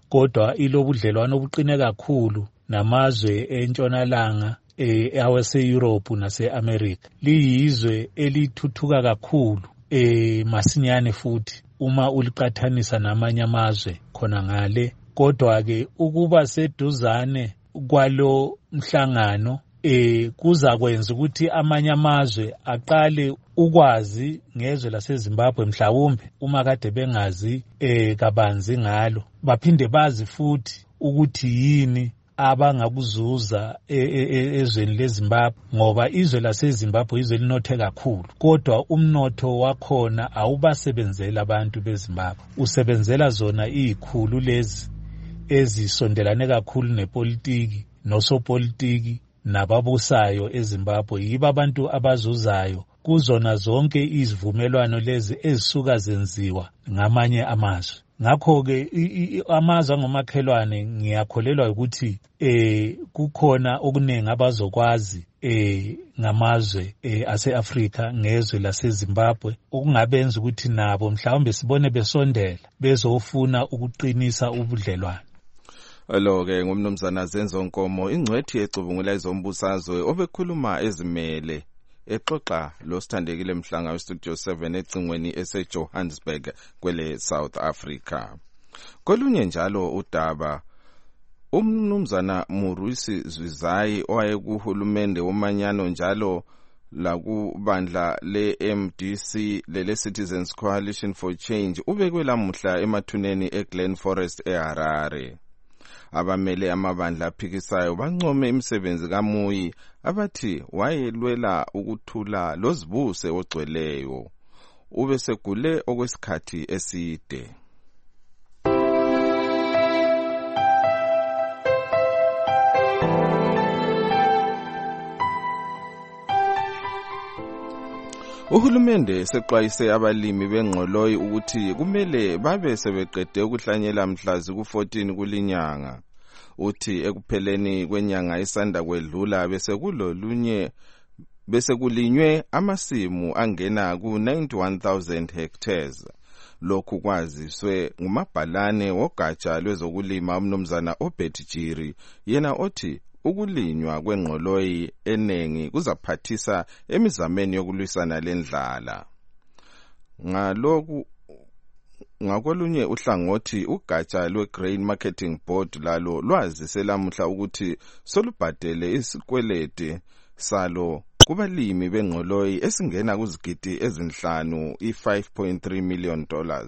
kodwa ilobudlelwano obuqine kakhulu namazwe entshonalanga awase-Europe nase-America. Liyizwe elithuthuka kakhulu masinyane futhi uma uliqathanisa namanye amazwe khona ngale. Kodwa-ke ukuba seduzane kwalo mhlangano kuza kwenza ukuthi amanye amazwe aqale ukwazi ngezwe laseZimbabwe mhlawumbe uma kade bengazi kabanzi ngalo, baphinde bazi futhi ukuthi yini abangakuzuza ezweni leZimbabwe, ngoba izwe laseZimbabwe izwe linothe kakhulu, kodwa umnotho wakhona awubasebenzela abantu beZimbabwe, usebenzela zona izikhulu lezi ezisondelane kakhulu nepolitiki nosopolitiki nababusayo eZimbabwe. Yibo abantu abazuzayo kuzona zonke izivumelwano lezi ezisuka zenziwa ngamanye amazwe. Ngakho-ke amazwe angomakhelwane ngiyakholelwa ukuthi kukhona okuningi abazokwazi ngamazwe ase-Afrika ngezwe laseZimbabwe okungabenza ukuthi nabo mhlawumbe sibone besondela bezofuna ukuqinisa ubudlelwano. Lo-ke ngumnumzana Zenzo Nkomo, ingcwethi ecubungula ezombusazwe obekhuluma ezimele exoxa lo Sithandekile Mhlanga weStudio 7 ecingweni eseJohannesburg kwele South Africa. Kolunye njalo udaba, umnumzana Murwisi Zwizayi owayekuhulumende womanyano njalo lakubandla le-MDC lele Citizens Coalition for Change ubekwe lamuhla emathuneni eGlen Forest eHarare. Abamele amabandla aphikisayo bancome imisebenzi kaMuyi abathi wayelwela ukuthula lozibuse ogcweleyo. Ube segule okwesikhathi eside. Uhulumende seqwayise abalimi bengqoloyi ukuthi kumele babe sebeqede ukuhlanyela mhlazi ku-14 kulinyanga. Uthi ekupheleni kwenyanga isanda kwedlula bese kulinywe amasimu angena ku-91,000 hectares. Lokhu kwaziswe ngumabhalane wogatsha lwezokulima umnumzana Obed Jiri, yena othi ukulinywa kwengqoloyi enengi kuzaphathisa emizameni yokulwisana lendlala. Ngakolunye uhlangothi ugatsha lwe-Grain Marketing Board lalo lwazise lamuhla ukuthi solubhadele isikwelede salo kubalimi bengqoloyi esingena kuzigidi ezinhlanu $5.3 million.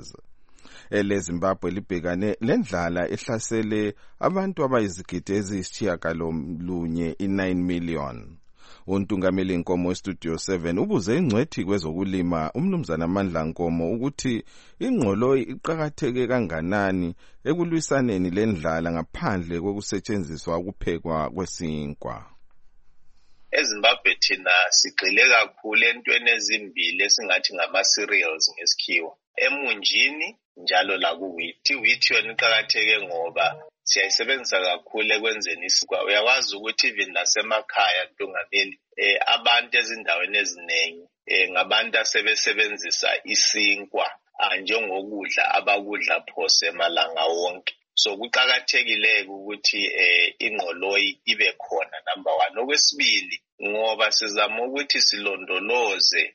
EleZimbabwe libhekane lendlala ehlasele abantu abayizigidi eziyisitshiyagalolunye 9 million. Untungameli Nkomo weStudio 7 ubuze ingcwethi kwezokulima umnumzana Mandla Nkomo ukuthi ingqoloyi iqakatheke kanganani ekulwisaneni lendlala ngaphandle kokusetshenziswa ukuphekwa kwesinkwa. EZimbabwe thina sigxile kakhulu entweni ezimbili esingathi ngama-cereals ngesikhiwa, emunjini njalo laku-wheat. I-wheat yona iqakatheke ngoba siyayisebenzisa kakhulu ekwenzeni isinkwa. Uyakwazi ukuthi even nasemakhaya Ntungameli abantu ezindaweni eziningi ngabantu asebesebenzisa isinkwa njengokudla abakudla phose malanga wonke. So kuqakathekile ukuthi ingqoloyi ibe khona, number 1. Okwesibili, ngoba sizama ukuthi silondoloze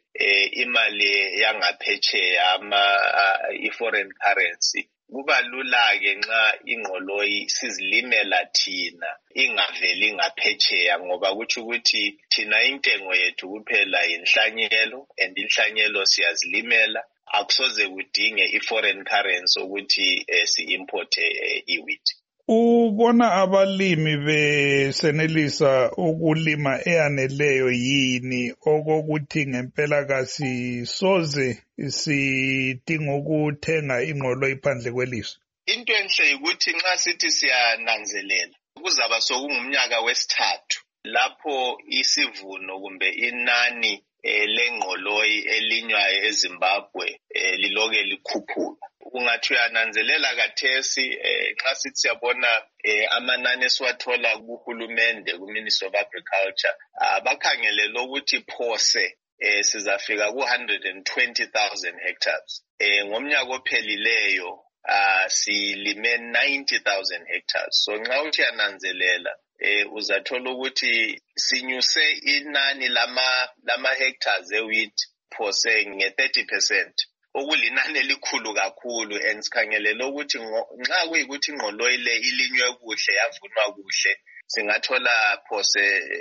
imali yangaphetsheya i-foreign currency. Kuba lula-ke nxa ingqoloyi sizilimela thina ingaveli ngaphetsheya, ngoba kutsho ukuthi thina intengo yethu kuphela inhlanyelo, and inhlanyelo siyazilimela. Akusoze kudinge i-foreign currency ukuthi si-import i-wheat. Ubona abalimi besenelisa ukulima eyaneleyo yini okokuthi ngempela kasisoze sidinga ukuthenga ingqoloyi phandle kwelizwe? Into enhle ukuthi nxa sithi siyananzelela kuzaba sokungumnyaka wesithathu lapho isivuno kumbe inani lengqoloyi elinywayo eZimbabwe liloke likhuphuka. Ungathi uyananzelela kathesi nxa sithi siyabona amanani esiwathola kuhulumende ku-Ministry of Agriculture bakhangelele ukuthi phose sizafika ku-120,000 hectares. Ngomnyaka ophelileyo silime 90,000 hectares. So nxa uthi yananzelela uzathola ukuthi sinyuse inani lama hectares wheat phose nge-30%. Okulinani elikhulu kakhulu, and sikhangelele ukuthi nxa kuyikuthi ingqoloyi le ilinywe kuhle yavunwa kuhle singathola phose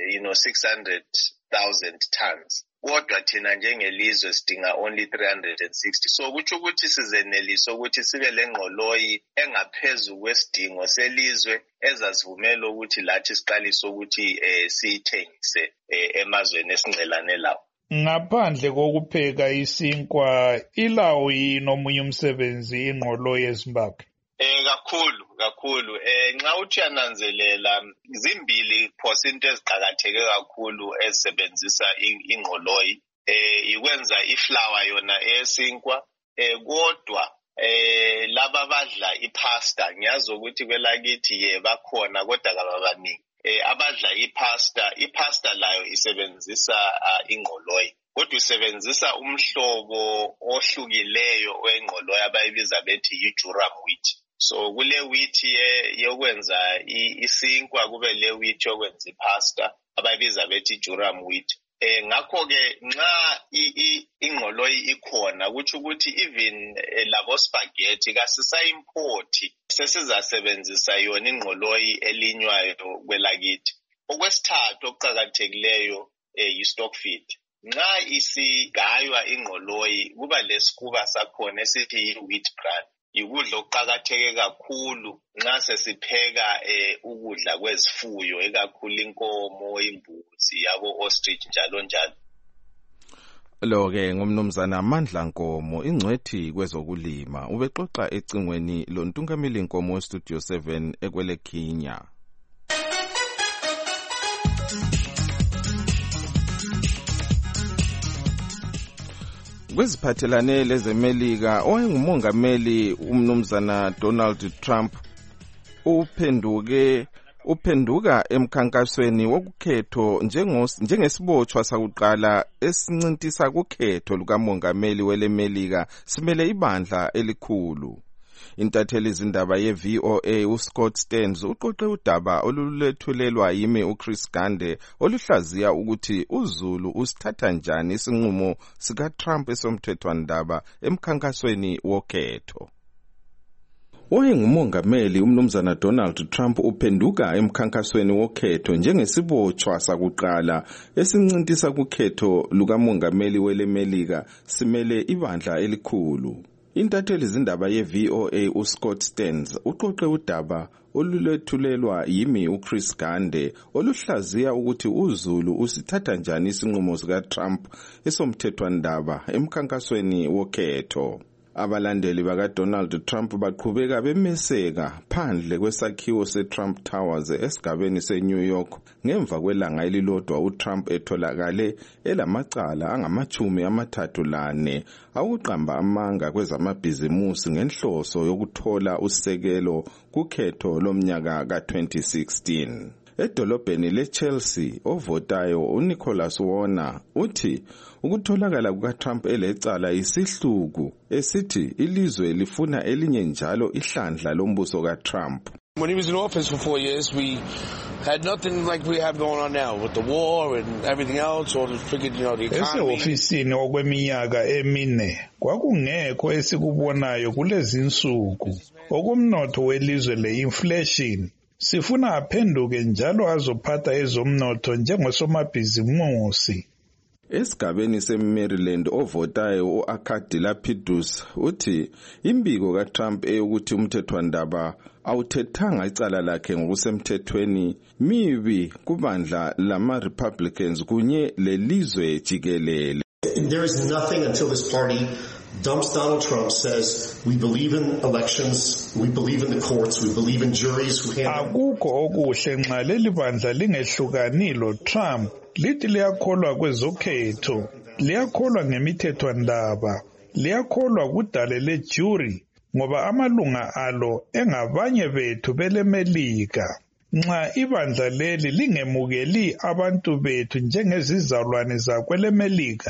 600,000 tons. Kodwa thina njengelizwe sidinga only 360. So kutsho ukuthi sizenelisa ukuthi sibe lengqoloyi engaphezulu kwesidingo selizwe ezasivumela ukuthi lathi siqalise ukuthi siyithengise emazweni esingcelane lawo. Ngaphandle kokupheka isinkwa ilawo yini omunye umsebenzi ingqoloyi eZimbabwe? Kakhulu. Nxa uthi yananzelela zimbili phose into eziqakatheke kakhulu ezisebenzisa ingqoloyi ikwenza iflour yona eyesinkwa kodwa laba badla ipasta ngiyazi ukuthi kwelakithi bakhona kodwa kababaningi. Abadla ipasta layo isebenzisa ingqoloyi kodwa isebenzisa umhlobo ohlukileyo wengqoloyi abayibiza bethi yi-durum wheat. So kule wheat yokwenza isinkwa kube le wheat yokwenza ipasta abayibiza bethi durum wheat. Ngakho ke nxa ingqoloyi ikhona kuthi ukuthi even labo spaghetti kasisa-import sesizasebenzisa yona ingqoloyi elinywayo kwelakithi. Okwesithathu okuqakathekileyo yi-stock feed. Nxa isigaywa ingqoloyi kuba lesikuba sakhona esithi yi-wheat bran. Ikudla okuqakatheke kakhulu nxa sesipheka ukudla kwezifuyo ekakhulu inkomo, imbuzi, yabo ostrich njalo njalo. Lo-ke ngumnumzana Mandla Nkomo, ingcwethi kwezokulima, ubexoxa ecingweni lontungameli Nkomo weStudio 7 ekweleKhinya. Kweziphathelane lezemelika, owayengumongameli umnumzana Donald Trump uphenduka emkhankasweni wokukhetho njengesibotshwa sakuqala esincintisa kukhetho lukamongameli welemelika simele ibandla elikhulu. Intatheli izindaba ye-VOA uScott Stearns uqoqe udaba olulethulelwa yimi uChris Gande oluhlaziya ukuthi uZulu usithatha njani isinqumo sikaTrump esomthethwandaba emkhankasweni wokhetho. Owayengumongameli umnumzana Donald Trump uphenduka emkhankasweni wokhetho njengesibotshwa sakuqala esincintisa kukhetho lukamongameli welemelika simele ibandla elikhulu. Intatheli izindaba ye-VOA uScott Stearns uqoqe udaba olulethulelwa yimi uChris Gande oluhlaziya ukuthi uZulu usithatha njani isinqumo sikaTrump esomthethwandaba emkhankasweni wokhetho. Abalandeli bakaDonald Trump baqhubeka bemeseka phandle kwesakhiwo seTrump Towers esigabeni seNew York ngemva kwelanga elilodwa uTrump etholakale elamacala angama-34 akuqamba amanga kwezamabhizimusi ngenhloso yokuthola usekelo kukhetho lomnyaka ka-2016. Edolobheni leChelsea ovotayo uNicholas Warner uthi ukutholakala kukaTrump elecala isihluku esithi ilizwe lifuna elinye njalo ihlandla lombuso kaTrump. When he was in office for 4 years, we had nothing like we have going on now with the war and everything else, or figured, the economy. Ofisini okweminyaka emine kwakungekho esikubonayo kulezi insuku okumnotho welizwe le-inflation. Sifuna aphenduke njalo azophatha ezomnotho njengosomabhizimusi. Esigabeni seMaryland ovotayo uArcady Lapidus uthi imbiko kaTrump eyokuthi umthethwandaba awuthethanga icala lakhe ngokusemthethweni mibi kubandla lama-Republicans kunye lelizwe jikelele. There is nothing until this party dumps Donald Trump, says we believe in elections, we believe in the courts, we believe in juries who handle. Akukho okuhle nxa leli bandla lingehlukanilo Trump lithi liyakholwa kwezokhetho, liyakholwa ngemithethwandaba, liyakholwa kudale lejury ngoba amalunga alo engabanye bethu belemelika. Nxa ibandla leli lingemukeli abantu bethu njengezizalwane zakwelemelika,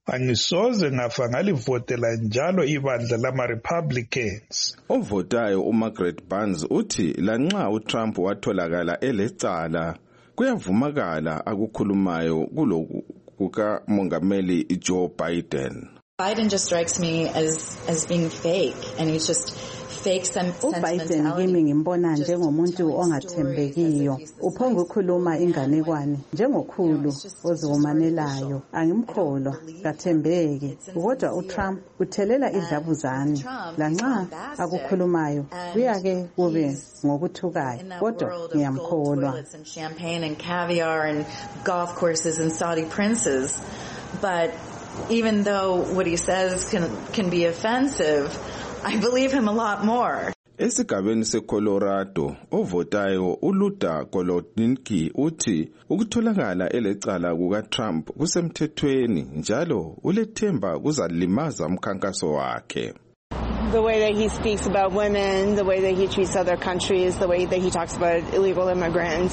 angisoze ngafa ngalivotela njalo ibandla lama-Republicans. Ovotayo uMargaret Barnes uthi lanxa uTrump watholakala elecala kuyavumakala akukhulumayo kuloku kukamongameli Joe Biden. Biden just strikes me as being fake, and he's just fake sentimentality. uBiden kimi ngimbona njengomuntu ongathembekiyo, uphonga ukukhuluma inganekwane njengokhulu oziwomanelayo. Angimkholwa, kathembeki. Kodwa uTrump uthelela idlabuzane, lanxa akukhulumayo kuyake kube ngokuthukayo, kodwa ngiyamkholwa. Champagne and caviar and golf courses and Saudi princes, but even though what he says can be offensive, I believe him a lot more. Esigabeni seColorado, ovotayo uLuda Golodnicki uthi ukutholakala elecala kukaTrump kusemthethweni njalo ulethemba kuzalimaza umkhankaso wakhe. The way that he speaks about women, the way that he treats other countries, the way that he talks about illegal immigrants,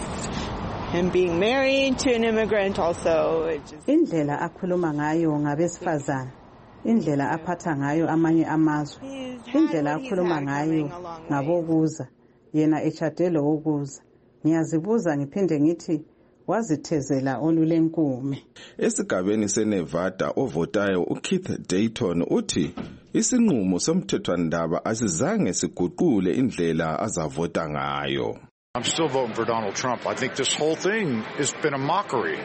and being married to an immigrant also. Indlela akhuluma ngayo ngabesifazana, indlela aphatha ngayo amanye amazwe, indlela akhuluma ngayo ngabokuza, yena echadelo wokuza. Ngiyazibuza ngiphinde ngithi wazithezela olulenkume. Esigabeni seNevada, ovotayo uKeith Dayton uthi isinqumo somthethwandaba asizange siguqule indlela azavota ngayo. I'm still voting for Donald Trump. I think this whole thing has been a mockery.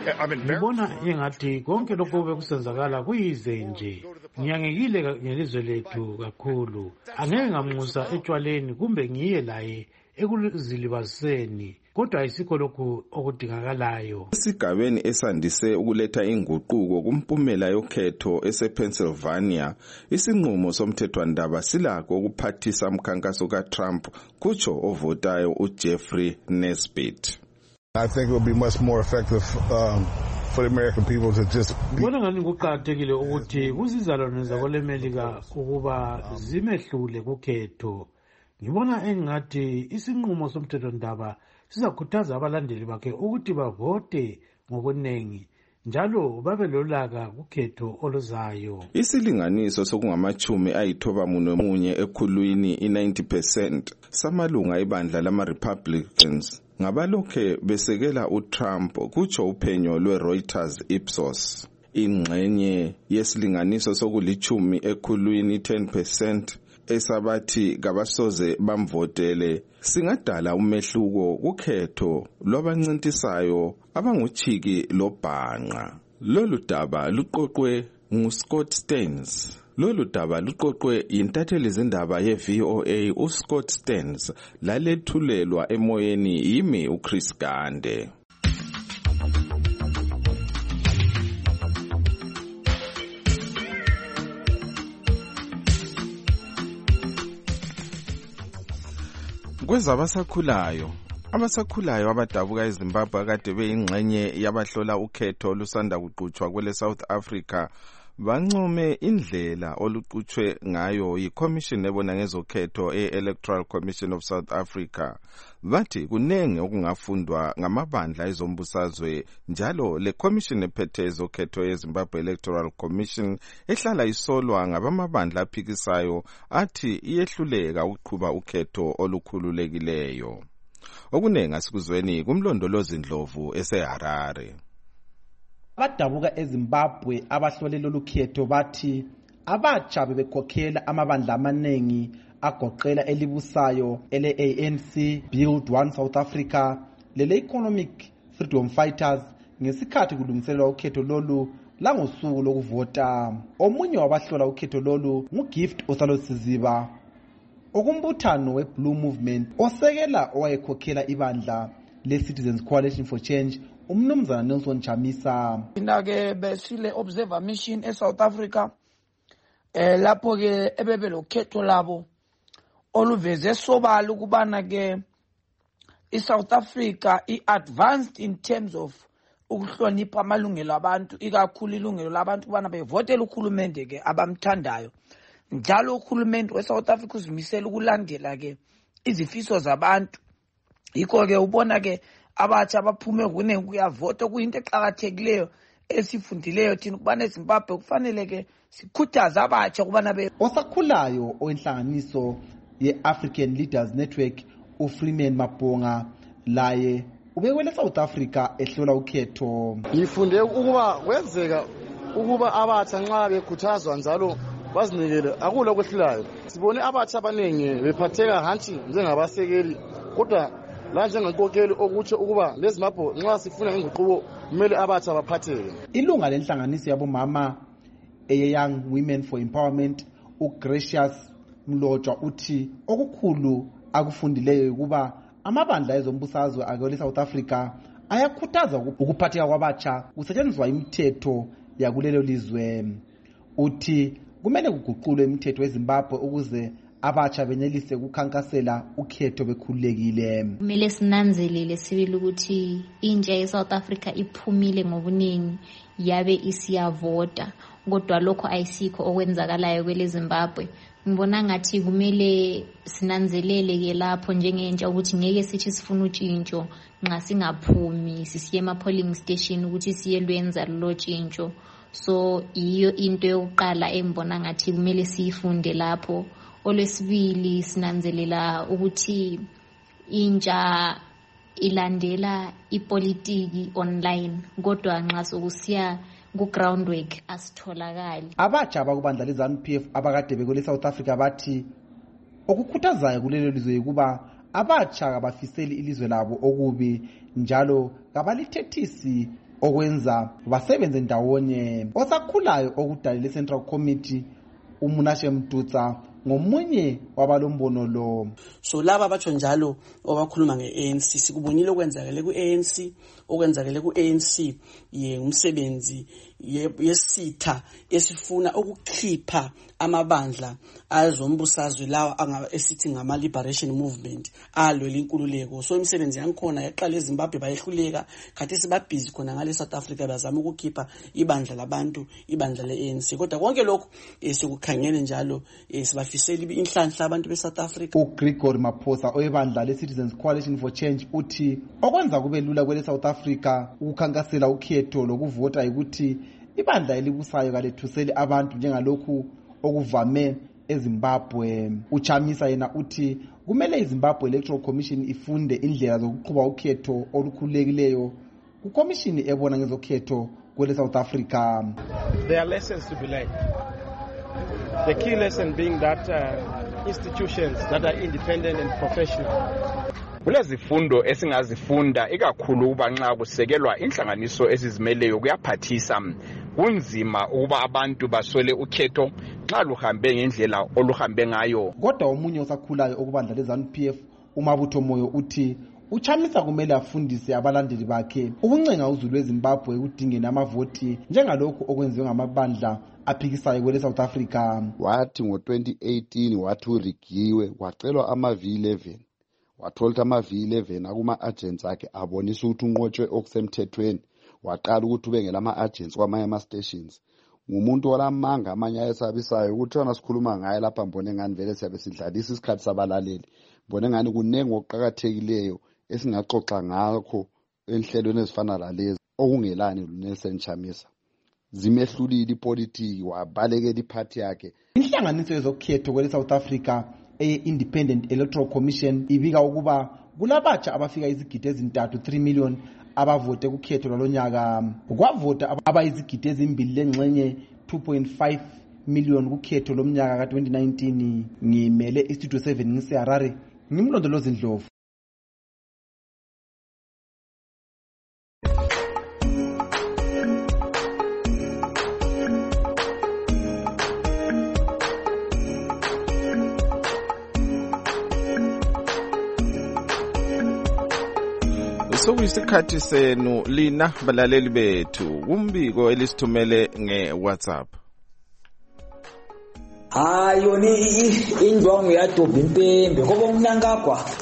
Ngibona engathi konke lokho bekusenzakala kuyize nje. Ngiyangekile ngelizwe lethu kakhulu. Angeke ngamnxusa etshwaleni kumbe ngiye laye ekuzilibaziseni. Kodwa isikho lokhu okudingakalayo. Esigabeni esandise ukuletha inguquko kumpumela yokhetho esePennsylvania, isinqumo somthethwandaba silakho ukuphathisa umkhankaso kaTrump, kutsho ovotayo uJeffrey Nesbitt. I think it will be much more effective for the American people to just Ngibona ngani kuqakathekile ukuthi kuzizalwane zakwelemelika ukuba zimehlule kukhetho. Ngibona engathi isinqumo somthethwandaba sizakhuthaza abalandeli bakhe ukuthi bavote ngobuningi njalo babe lolaka kukhetho oluzayo. Isilinganiso sokungamachumi ayithobamunye ekhulwini i-90% samalunga ebandla lama-Republicans ngabalokhe besekela uTrump, kutsho uphenyo lwe-Reuters Ipsos. Ingxenye yesilinganiso sokulichumi ekhulwini 10% esabathi kabasoze bamvotele singadala umehluko kukhetho lwabancintisayo abanguchiki lobhanqa. Lolu daba luqoqwe nguScott Stearns. Lolu daba luqoqwe yintatheli zindaba ye-VOA uScott Stearns, lalethulelwa emoyeni yimi uChris Gande. Kwezabasakhulayo, abasakhulayo abadabuka eZimbabwe akade beyingxenye yabahlola ukhetho olusanda kuqhutshwa kwele South Africa bancome indlela oluqhutshwe ngayo yiCommission ebona ngezokhetho e-Electoral Commission of South Africa. Bathi kunenge okungafundwa ngamabandla ezombusazwe njalo le commission ephethe ezokhetho yeZimbabwe Electoral Commission ehlala isolwa ngabamabandla aphikisayo athi iyehluleka ukuqhuba ukhetho olukhululekileyo. Okunengi asikuzweni kumlondolozi Ndlovu eseHarare. Abadabuka eZimbabwe abahlolela lokhetho bathi abatsha bebekhokhela amabandla amanengi agoqela elibusayo ele-ANC, Build One South Africa, lele-Economic Freedom Fighters ngesikhathi kulungiselelwa ukhetho lolu langosuku lokuvota. Omunye wabahlola ukhetho lolu nguGift Osalosiziba okumbuthano weBlue Movement osekela owayekhokhela ibandla le-Citizens Coalition for Change umnumzana Nelson Chamisa. Ke besile observer mission eSouth Africa lapho ke ebebelo khetho labo oluveze sobala ukubana ke iSouth Africa iadvanced in terms of ukuhlonipha amalungelo abantu, ikakhulu ilungelo labantu kubana bevotela ukhulumende ke abamthandayo. Njalo ukhulumende weSouth Africa uzimisela ukulandela ke izifiso zabantu. Yikho ke ubona ke abatsha baphume kunenge kuyavota kuyinto eqhakathekileyo esifundileyo thina ukubana eZimbabwe kufanele ke sikhuthaza abatsha ukubana osakhulayo owenhlanganiso ye-African Leaders Network uFreeman Mabonga laye ubekwele South Africa ehlola ukhetho. Ngifunde ukuba kwenzeka ukuba abatsha nxa bekhuthazwa njalo bazinikele akulo kwehlulayo. Sibone abatsha abaningi bephatheka hanti njengabasekeli kodwa la njengenkokheli okutsho ukuba leZimbabwe nxa sifuna inguquko kumele abatsha baphatheke. Ilunga lenhlanganiso yabomama Young Women for Empowerment uGracious Mlotshwa uthi okukhulu akufundileyo ukuba amabandla ezombusazwe akole South Africa ayakhuthaza ukuphatheka kwabatsha kusetshenziswa imithetho yakulelo lizwe. Uthi kumele kuguqulwe imithetho eZimbabwe ukuze abatsha benelise ukukhankasela ukhetho bekhululekile. Kumele sinanzelele sibili ukuthi intsha yeSouth Africa iphumile ngobuningi yabe isiyavota, kodwa lokho ayisikho okwenzakalayo kwele Zimbabwe. Ngibona ngathi kumele sinanzelele ke lapho njengentsha ukuthi ngeke sithi sifuna utshintsho nxa singaphumi sisiye ema-polling station ukuthi siye lwenza lolo tshintsho. So iyo into yokuqala engibona ngathi kumele siyifunde lapho. Olwesibili sinanzelela ukuthi intsha ilandela ipolitiki online kodwa nxa sokusiya ku-groundwork asitholakali. Abatsha abakubandla leZANU-PF abakade bekwele South Africa bathi okukhuthazayo kulelo lizwe ukuba abatsha kabafiseli ilizwe labo okubi njalo kabalithethisi okwenza basebenze ndawonye. Osakhulayo okudalile Central Committee uMunashe Mdutsa ngomunye wabalombono lo. So laba batsho njalo obakhuluma nge-ANC sikubonile okwenzakele ku-ANC okwenzakele ku-ANC umsebenzi yesitha esifuna ukukhipha amabandla azombusazwe lawa esithi ngama liberation movement alwela inkululeko. So imisebenzi yangikhona yaqala eZimbabwe bayehluleka khathesi babhizi khona ngale South Africa bazama ukukhipha ibandla labantu ibandla le-ANC kodwa konke lokho sikukhangele njalo sibafisela inhlanhla abantu beSouth Africa. uGregory Maphosa oyebandla leCitizens Coalition for Change uthi okwenza kube lula kwele South Africa ukukhankasela ukhetho lokuvota ukuthi ibandla elibusayo kalethuseli abantu njengalokhu okuvame eZimbabwe. Uchamisa yena uthi kumele iZimbabwe Electoral Commission ifunde indlela zokuqhuba ukhetho olukhululekileyo kukomishini ebona ngezokhetho kwele South Africa. There are lessons to be learned. The key lesson being that institutions that are independent and professional. Kulezifundo esingazifunda ikakhulu uba nxa kusekelwa inhlanganiso ezizimeleyo kuyaphathisa. Kunzima ukuba abantu baswele ukhetho nxa luhambe ngendlela oluhambe ngayo. Kodwa omunye osakhulayo okubandla leZANU-PF uMabutho Moyo uthi uchamisa kumele afundise abalandeli bakhe ukuncenga uzulu weZimbabwe ekudingeni amavoti njengalokhu okwenziwe ngamabandla aphikisayo kwele South Africa. Wathi ngo-2018 wathi urigiwe wacelwa ama-V11 watholta ama-V11 akuma-agents akhe abonisa ukuthi unqotshwe okusemthethweni waqala ukuthi ube ngelama-agents kwamanye ama-stations. Ngumuntu olamanga amanye ayesabisayo ukuthi wona sikhuluma ngaye lapha mbone ngani vele siyabe sidlalisa isikhathi sabalaleli mbone ngani kunengi okuqakathekileyo esingaxoxa ngakho enhlelweni ezifana lalezi okungelani uNelson Chamisa. Zimehlulile ipolitiki wabalekela iphathi yakhe. Inhlanganiso yezokhetho kwele South Africa Independent Electoral Commission ibika ukuba kulabatsha abafika izigidi ezintathu 3 million abavote kukhetho lwalonyaka. Kwavota abayizigidi ezimbili lengxenye 2.5 million kukhetho lomnyaka ka-2019. Ngimele iStudio 7 ngiseHarare ngimlondolozi Ndlovu. Sokuyisikhathi senu lina balaleli bethu kumbiko elisithumele ngeWhatsApp. Yoni indwangu yadobha impembe ngoba umnankagwa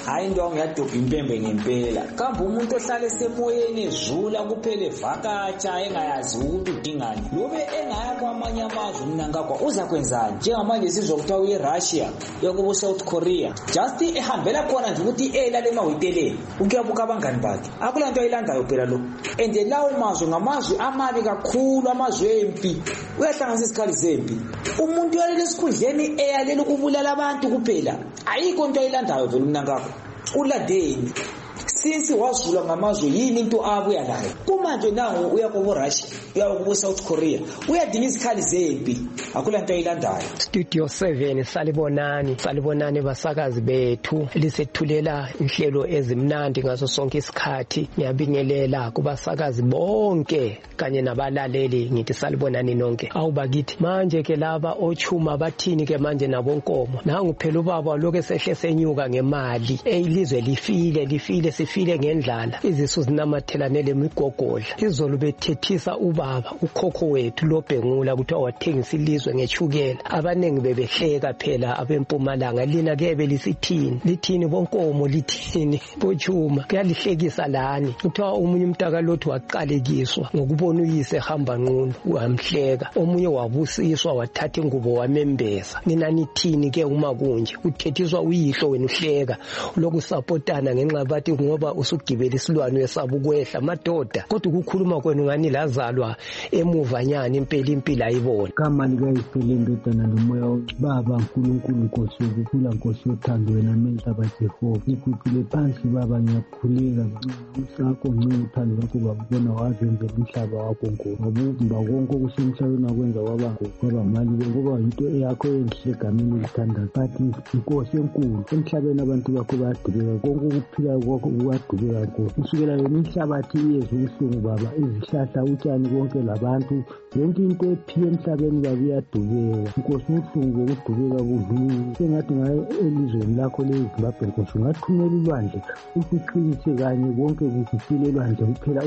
hayi into ngiyadobha impembe ngempela kambe umuntu ohlala esemoyeni ezula kuphela evakatsha engayazi ukuthi udingani lobe engaya kwamanye amazwe mina ngakwa uza kwenzani njengamanje sizwa kuthiwa uye-Russia yokuba South Korea just ehambela khona nje ukuthi elale emahoteleni ukuyabuka abangani bakhe akulanto ayilandayo phela lo and lawo mazwe ngamazwe amabi kakhulu amazwe empi uyahlanganisa isikhali zempi umuntu uyalele esikhundleni eyalela ukubulala abantu kuphela ayikho into ayilandayo vele mina ngakho ulandeni since wazula ngamazwe yini into abuya nayo kumanje nawo uya kuRussia uya ku South Korea uyadinga izikhali zempi akulanto ayilandayo. Studio 7 salibonani basakazi bethu lisethulela inhlelo ezimnandi ngaso sonke isikhathi ngiyabingelela kubasakazi bonke kanye nabalaleli ngithi salibonani nonke awubakithi manje ke laba ochuma bathini ke manje nabonkomo nangu phela ubaba lokho sehle senyuka ngemali ilizwe lifile sifile ngendlala izisu zinamathelane lemigogodla izolo bethethisa ubaba ukhokho wethu loBhengula ukuthi wathengisa ilizwe ngechukela abanengi bebehleka phela abempumalanga lina ke belisithini lithini bonkomo lithini bochuma kuyalihlekisa lani kuthiwa umunye umntaka lothi waqalekiswa ngokubona uyise ehamba nqunu wamhleka omunye wabusiswa wathatha ingubo wamembesa nina nithini ke uma kunje uthethiswa uyihlo wena uhleka lokusupportana ngenxa bathi ngoba usugibela isilwane wesaba ukwehla madoda kodwa ukukhuluma kwenu ngani lazalwa emuvanyana impela ayibona kama likayifele indodana nomoya baba uNkulunkulu Nkosi yokukhula Nkosi yothando wena menza baJehova ikhuphile phansi baba ngiyakhuleka usakho ngcela uthando lwakho babona wazenzela umhlaba wakho Nkosi ngobumba konke okusemhlabeni wakwenza kwaba mali ngoba into eyakho enhle egameni elithandayo bathi Nkosi enkulu emhlabeni abantu bakho bayadubeka konke ukuphila kwakho kuyadubeka Nkosi kusukela imihlabathi iyezwe ubuhlungu baba izihlahla utshani konke labantu yonke into ephiwe emhlabeni baba iyadubeka Nkosi ubuhlungu bokudubeka budlulu sengathi ngayo elizweni lakho leZimbabwe Nkosi ungathumela ulwandle ukuqinise kanye konke kuphile elwandle kuphela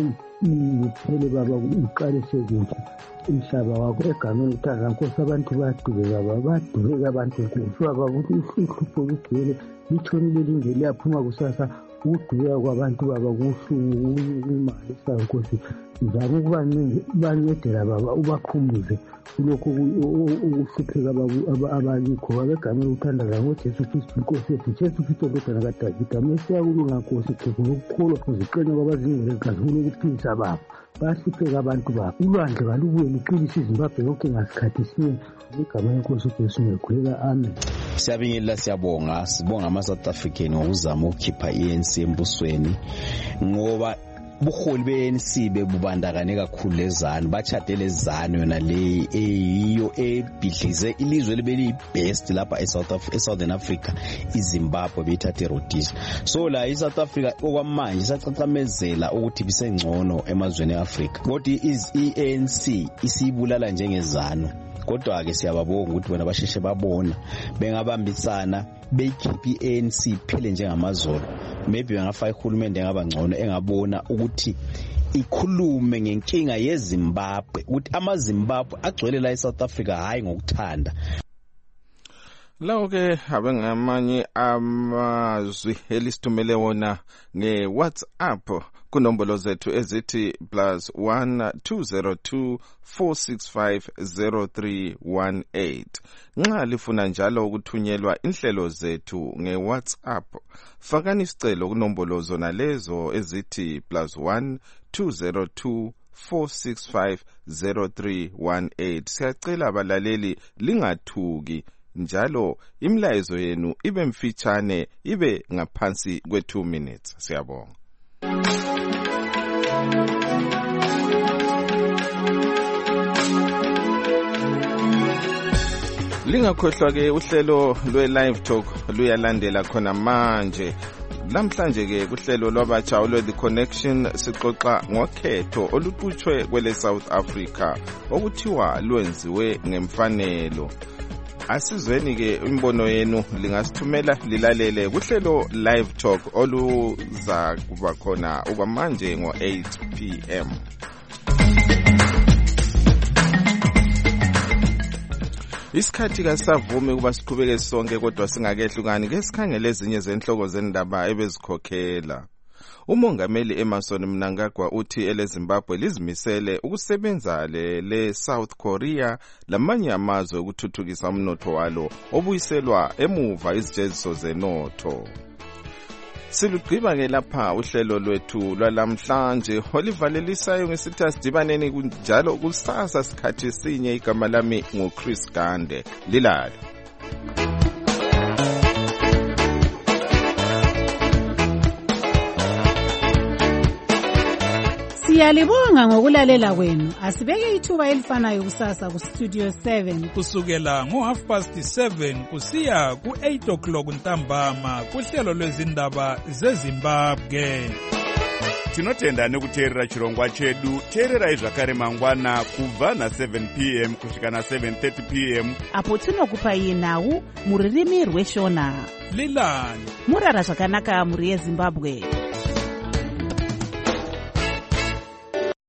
uphele baba uqalise kuhle umhlaba wakho egameni uthanda Nkosi abantu bayadubeka baba badubeka abantu Nkosi baba ukuthi uhlupho lugcwele lithonile lindle liyaphuma kusasa ukudubeka kwabantu baba kuhlungu kumalisa Nkosi zama ukubancedela baba ubakhumbuze kulokho ukuhlupheka abalikho babegamela ukuthandaza ngoJesu Kristu Nkosi yethu Jesu Kristu ndodana kaDavida mesiyakulunga Nkosi ukukholwa uziqenya kwabazingela igazi lokuphilisa baba bahlupheka abantu baba ulwandle balubuye luqinise iZimbabwe yonke ngasikhathi sinye igama lenkosi uJesu ngikhuleka amen. Siyabingelela sibonga ama-South African ngokuzama ukukhipha i-ANC embusweni ngoba buholi be-ANC bebubandakane kakhulu lezanu bachadele zanu yona le eyiyo ebhidlize ilizwe libe liyi-best lapha eSouthern Africa iZimbabwe beyithathe eRhodesia so la iSouth Africa okwamanje isacacamezela ukuthi bisengcono emazweni e-Afrika kodwa i-ANC isiyibulala njengezanu kodwa-ke siyababonga ukuthi bona basheshe babona bengabambisana beyikhiphe i-ANC iphele njengamazolo maybe bengafaka ihulumende engaba ngcono engabona ukuthi ikhulume ngenkinga yeZimbabwe ukuthi amaZimbabwe agcwele la eSouth Africa hayi ngokuthanda. Lawo ke abengamanye amazwi elisithumele wona nge-WhatsApp kunombolo zethu ezithi +1 202 465 0318. Nxa lifuna njalo ukuthunyelwa inhlelo zethu nge-WhatsApp, fakani isicelo kunombolo zona lezo ezithi +1 202 465 0318. Siyacela abalaleli lingathuki njalo imlayezo yenu ibe mfitshane ibe ngaphansi kwe2 minutes. Siyabonga. Lingakhohlwa ke uhlelo lwe-Live Talk luyalandela khona manje. Lamhlanje ke kuhlelo lwabatsha olwe-The Connection sixoxa ngokhetho oluqhutshwe kwele South Africa okuthiwa lwenziwe ngemfanelo. Asizweni ke imbono yenu lingasithumela lilalele kuhlelo Live Talk oluza kuba khona okwamanje ngo-8 p.m. Isikhathi kasavumi kuba siqhubeke sonke kodwa singakehlukani ke sikhangele ezinye zenhloko zendaba ebezikhokhela. Umongameli Emmerson Mnangagwa uthi eleZimbabwe lizimisele ukusebenza le South Korea lamanye amazwe ukuthuthukisa umnotho walo obuyiselwa emuva izijeziso zenotho. Silugqiba ke lapha uhlelo lwethu lwalamhlanje olivalelisayo ngesithi asidibaneni kunjalo kusasa sikhathi sinye. Igama lami nguChris Gande. Lilalo. Siyalibonga ngokulalela kwenu. Asibeke ithuba elifanayo kusasa ku Studio 7 kusukela ngo7:30 kusiya ku8:00 ntambama kuhlelo lwezindaba zeZimbabwe. Tinotenda nekuteerera chirongwa chedu. Teererai zvakare mangwana kubva na7 p.m. kusvika na7:30 p.m. apo tinokupai nhau muririmi rweshona. Lilani murara zvakanaka muri yeZimbabwe.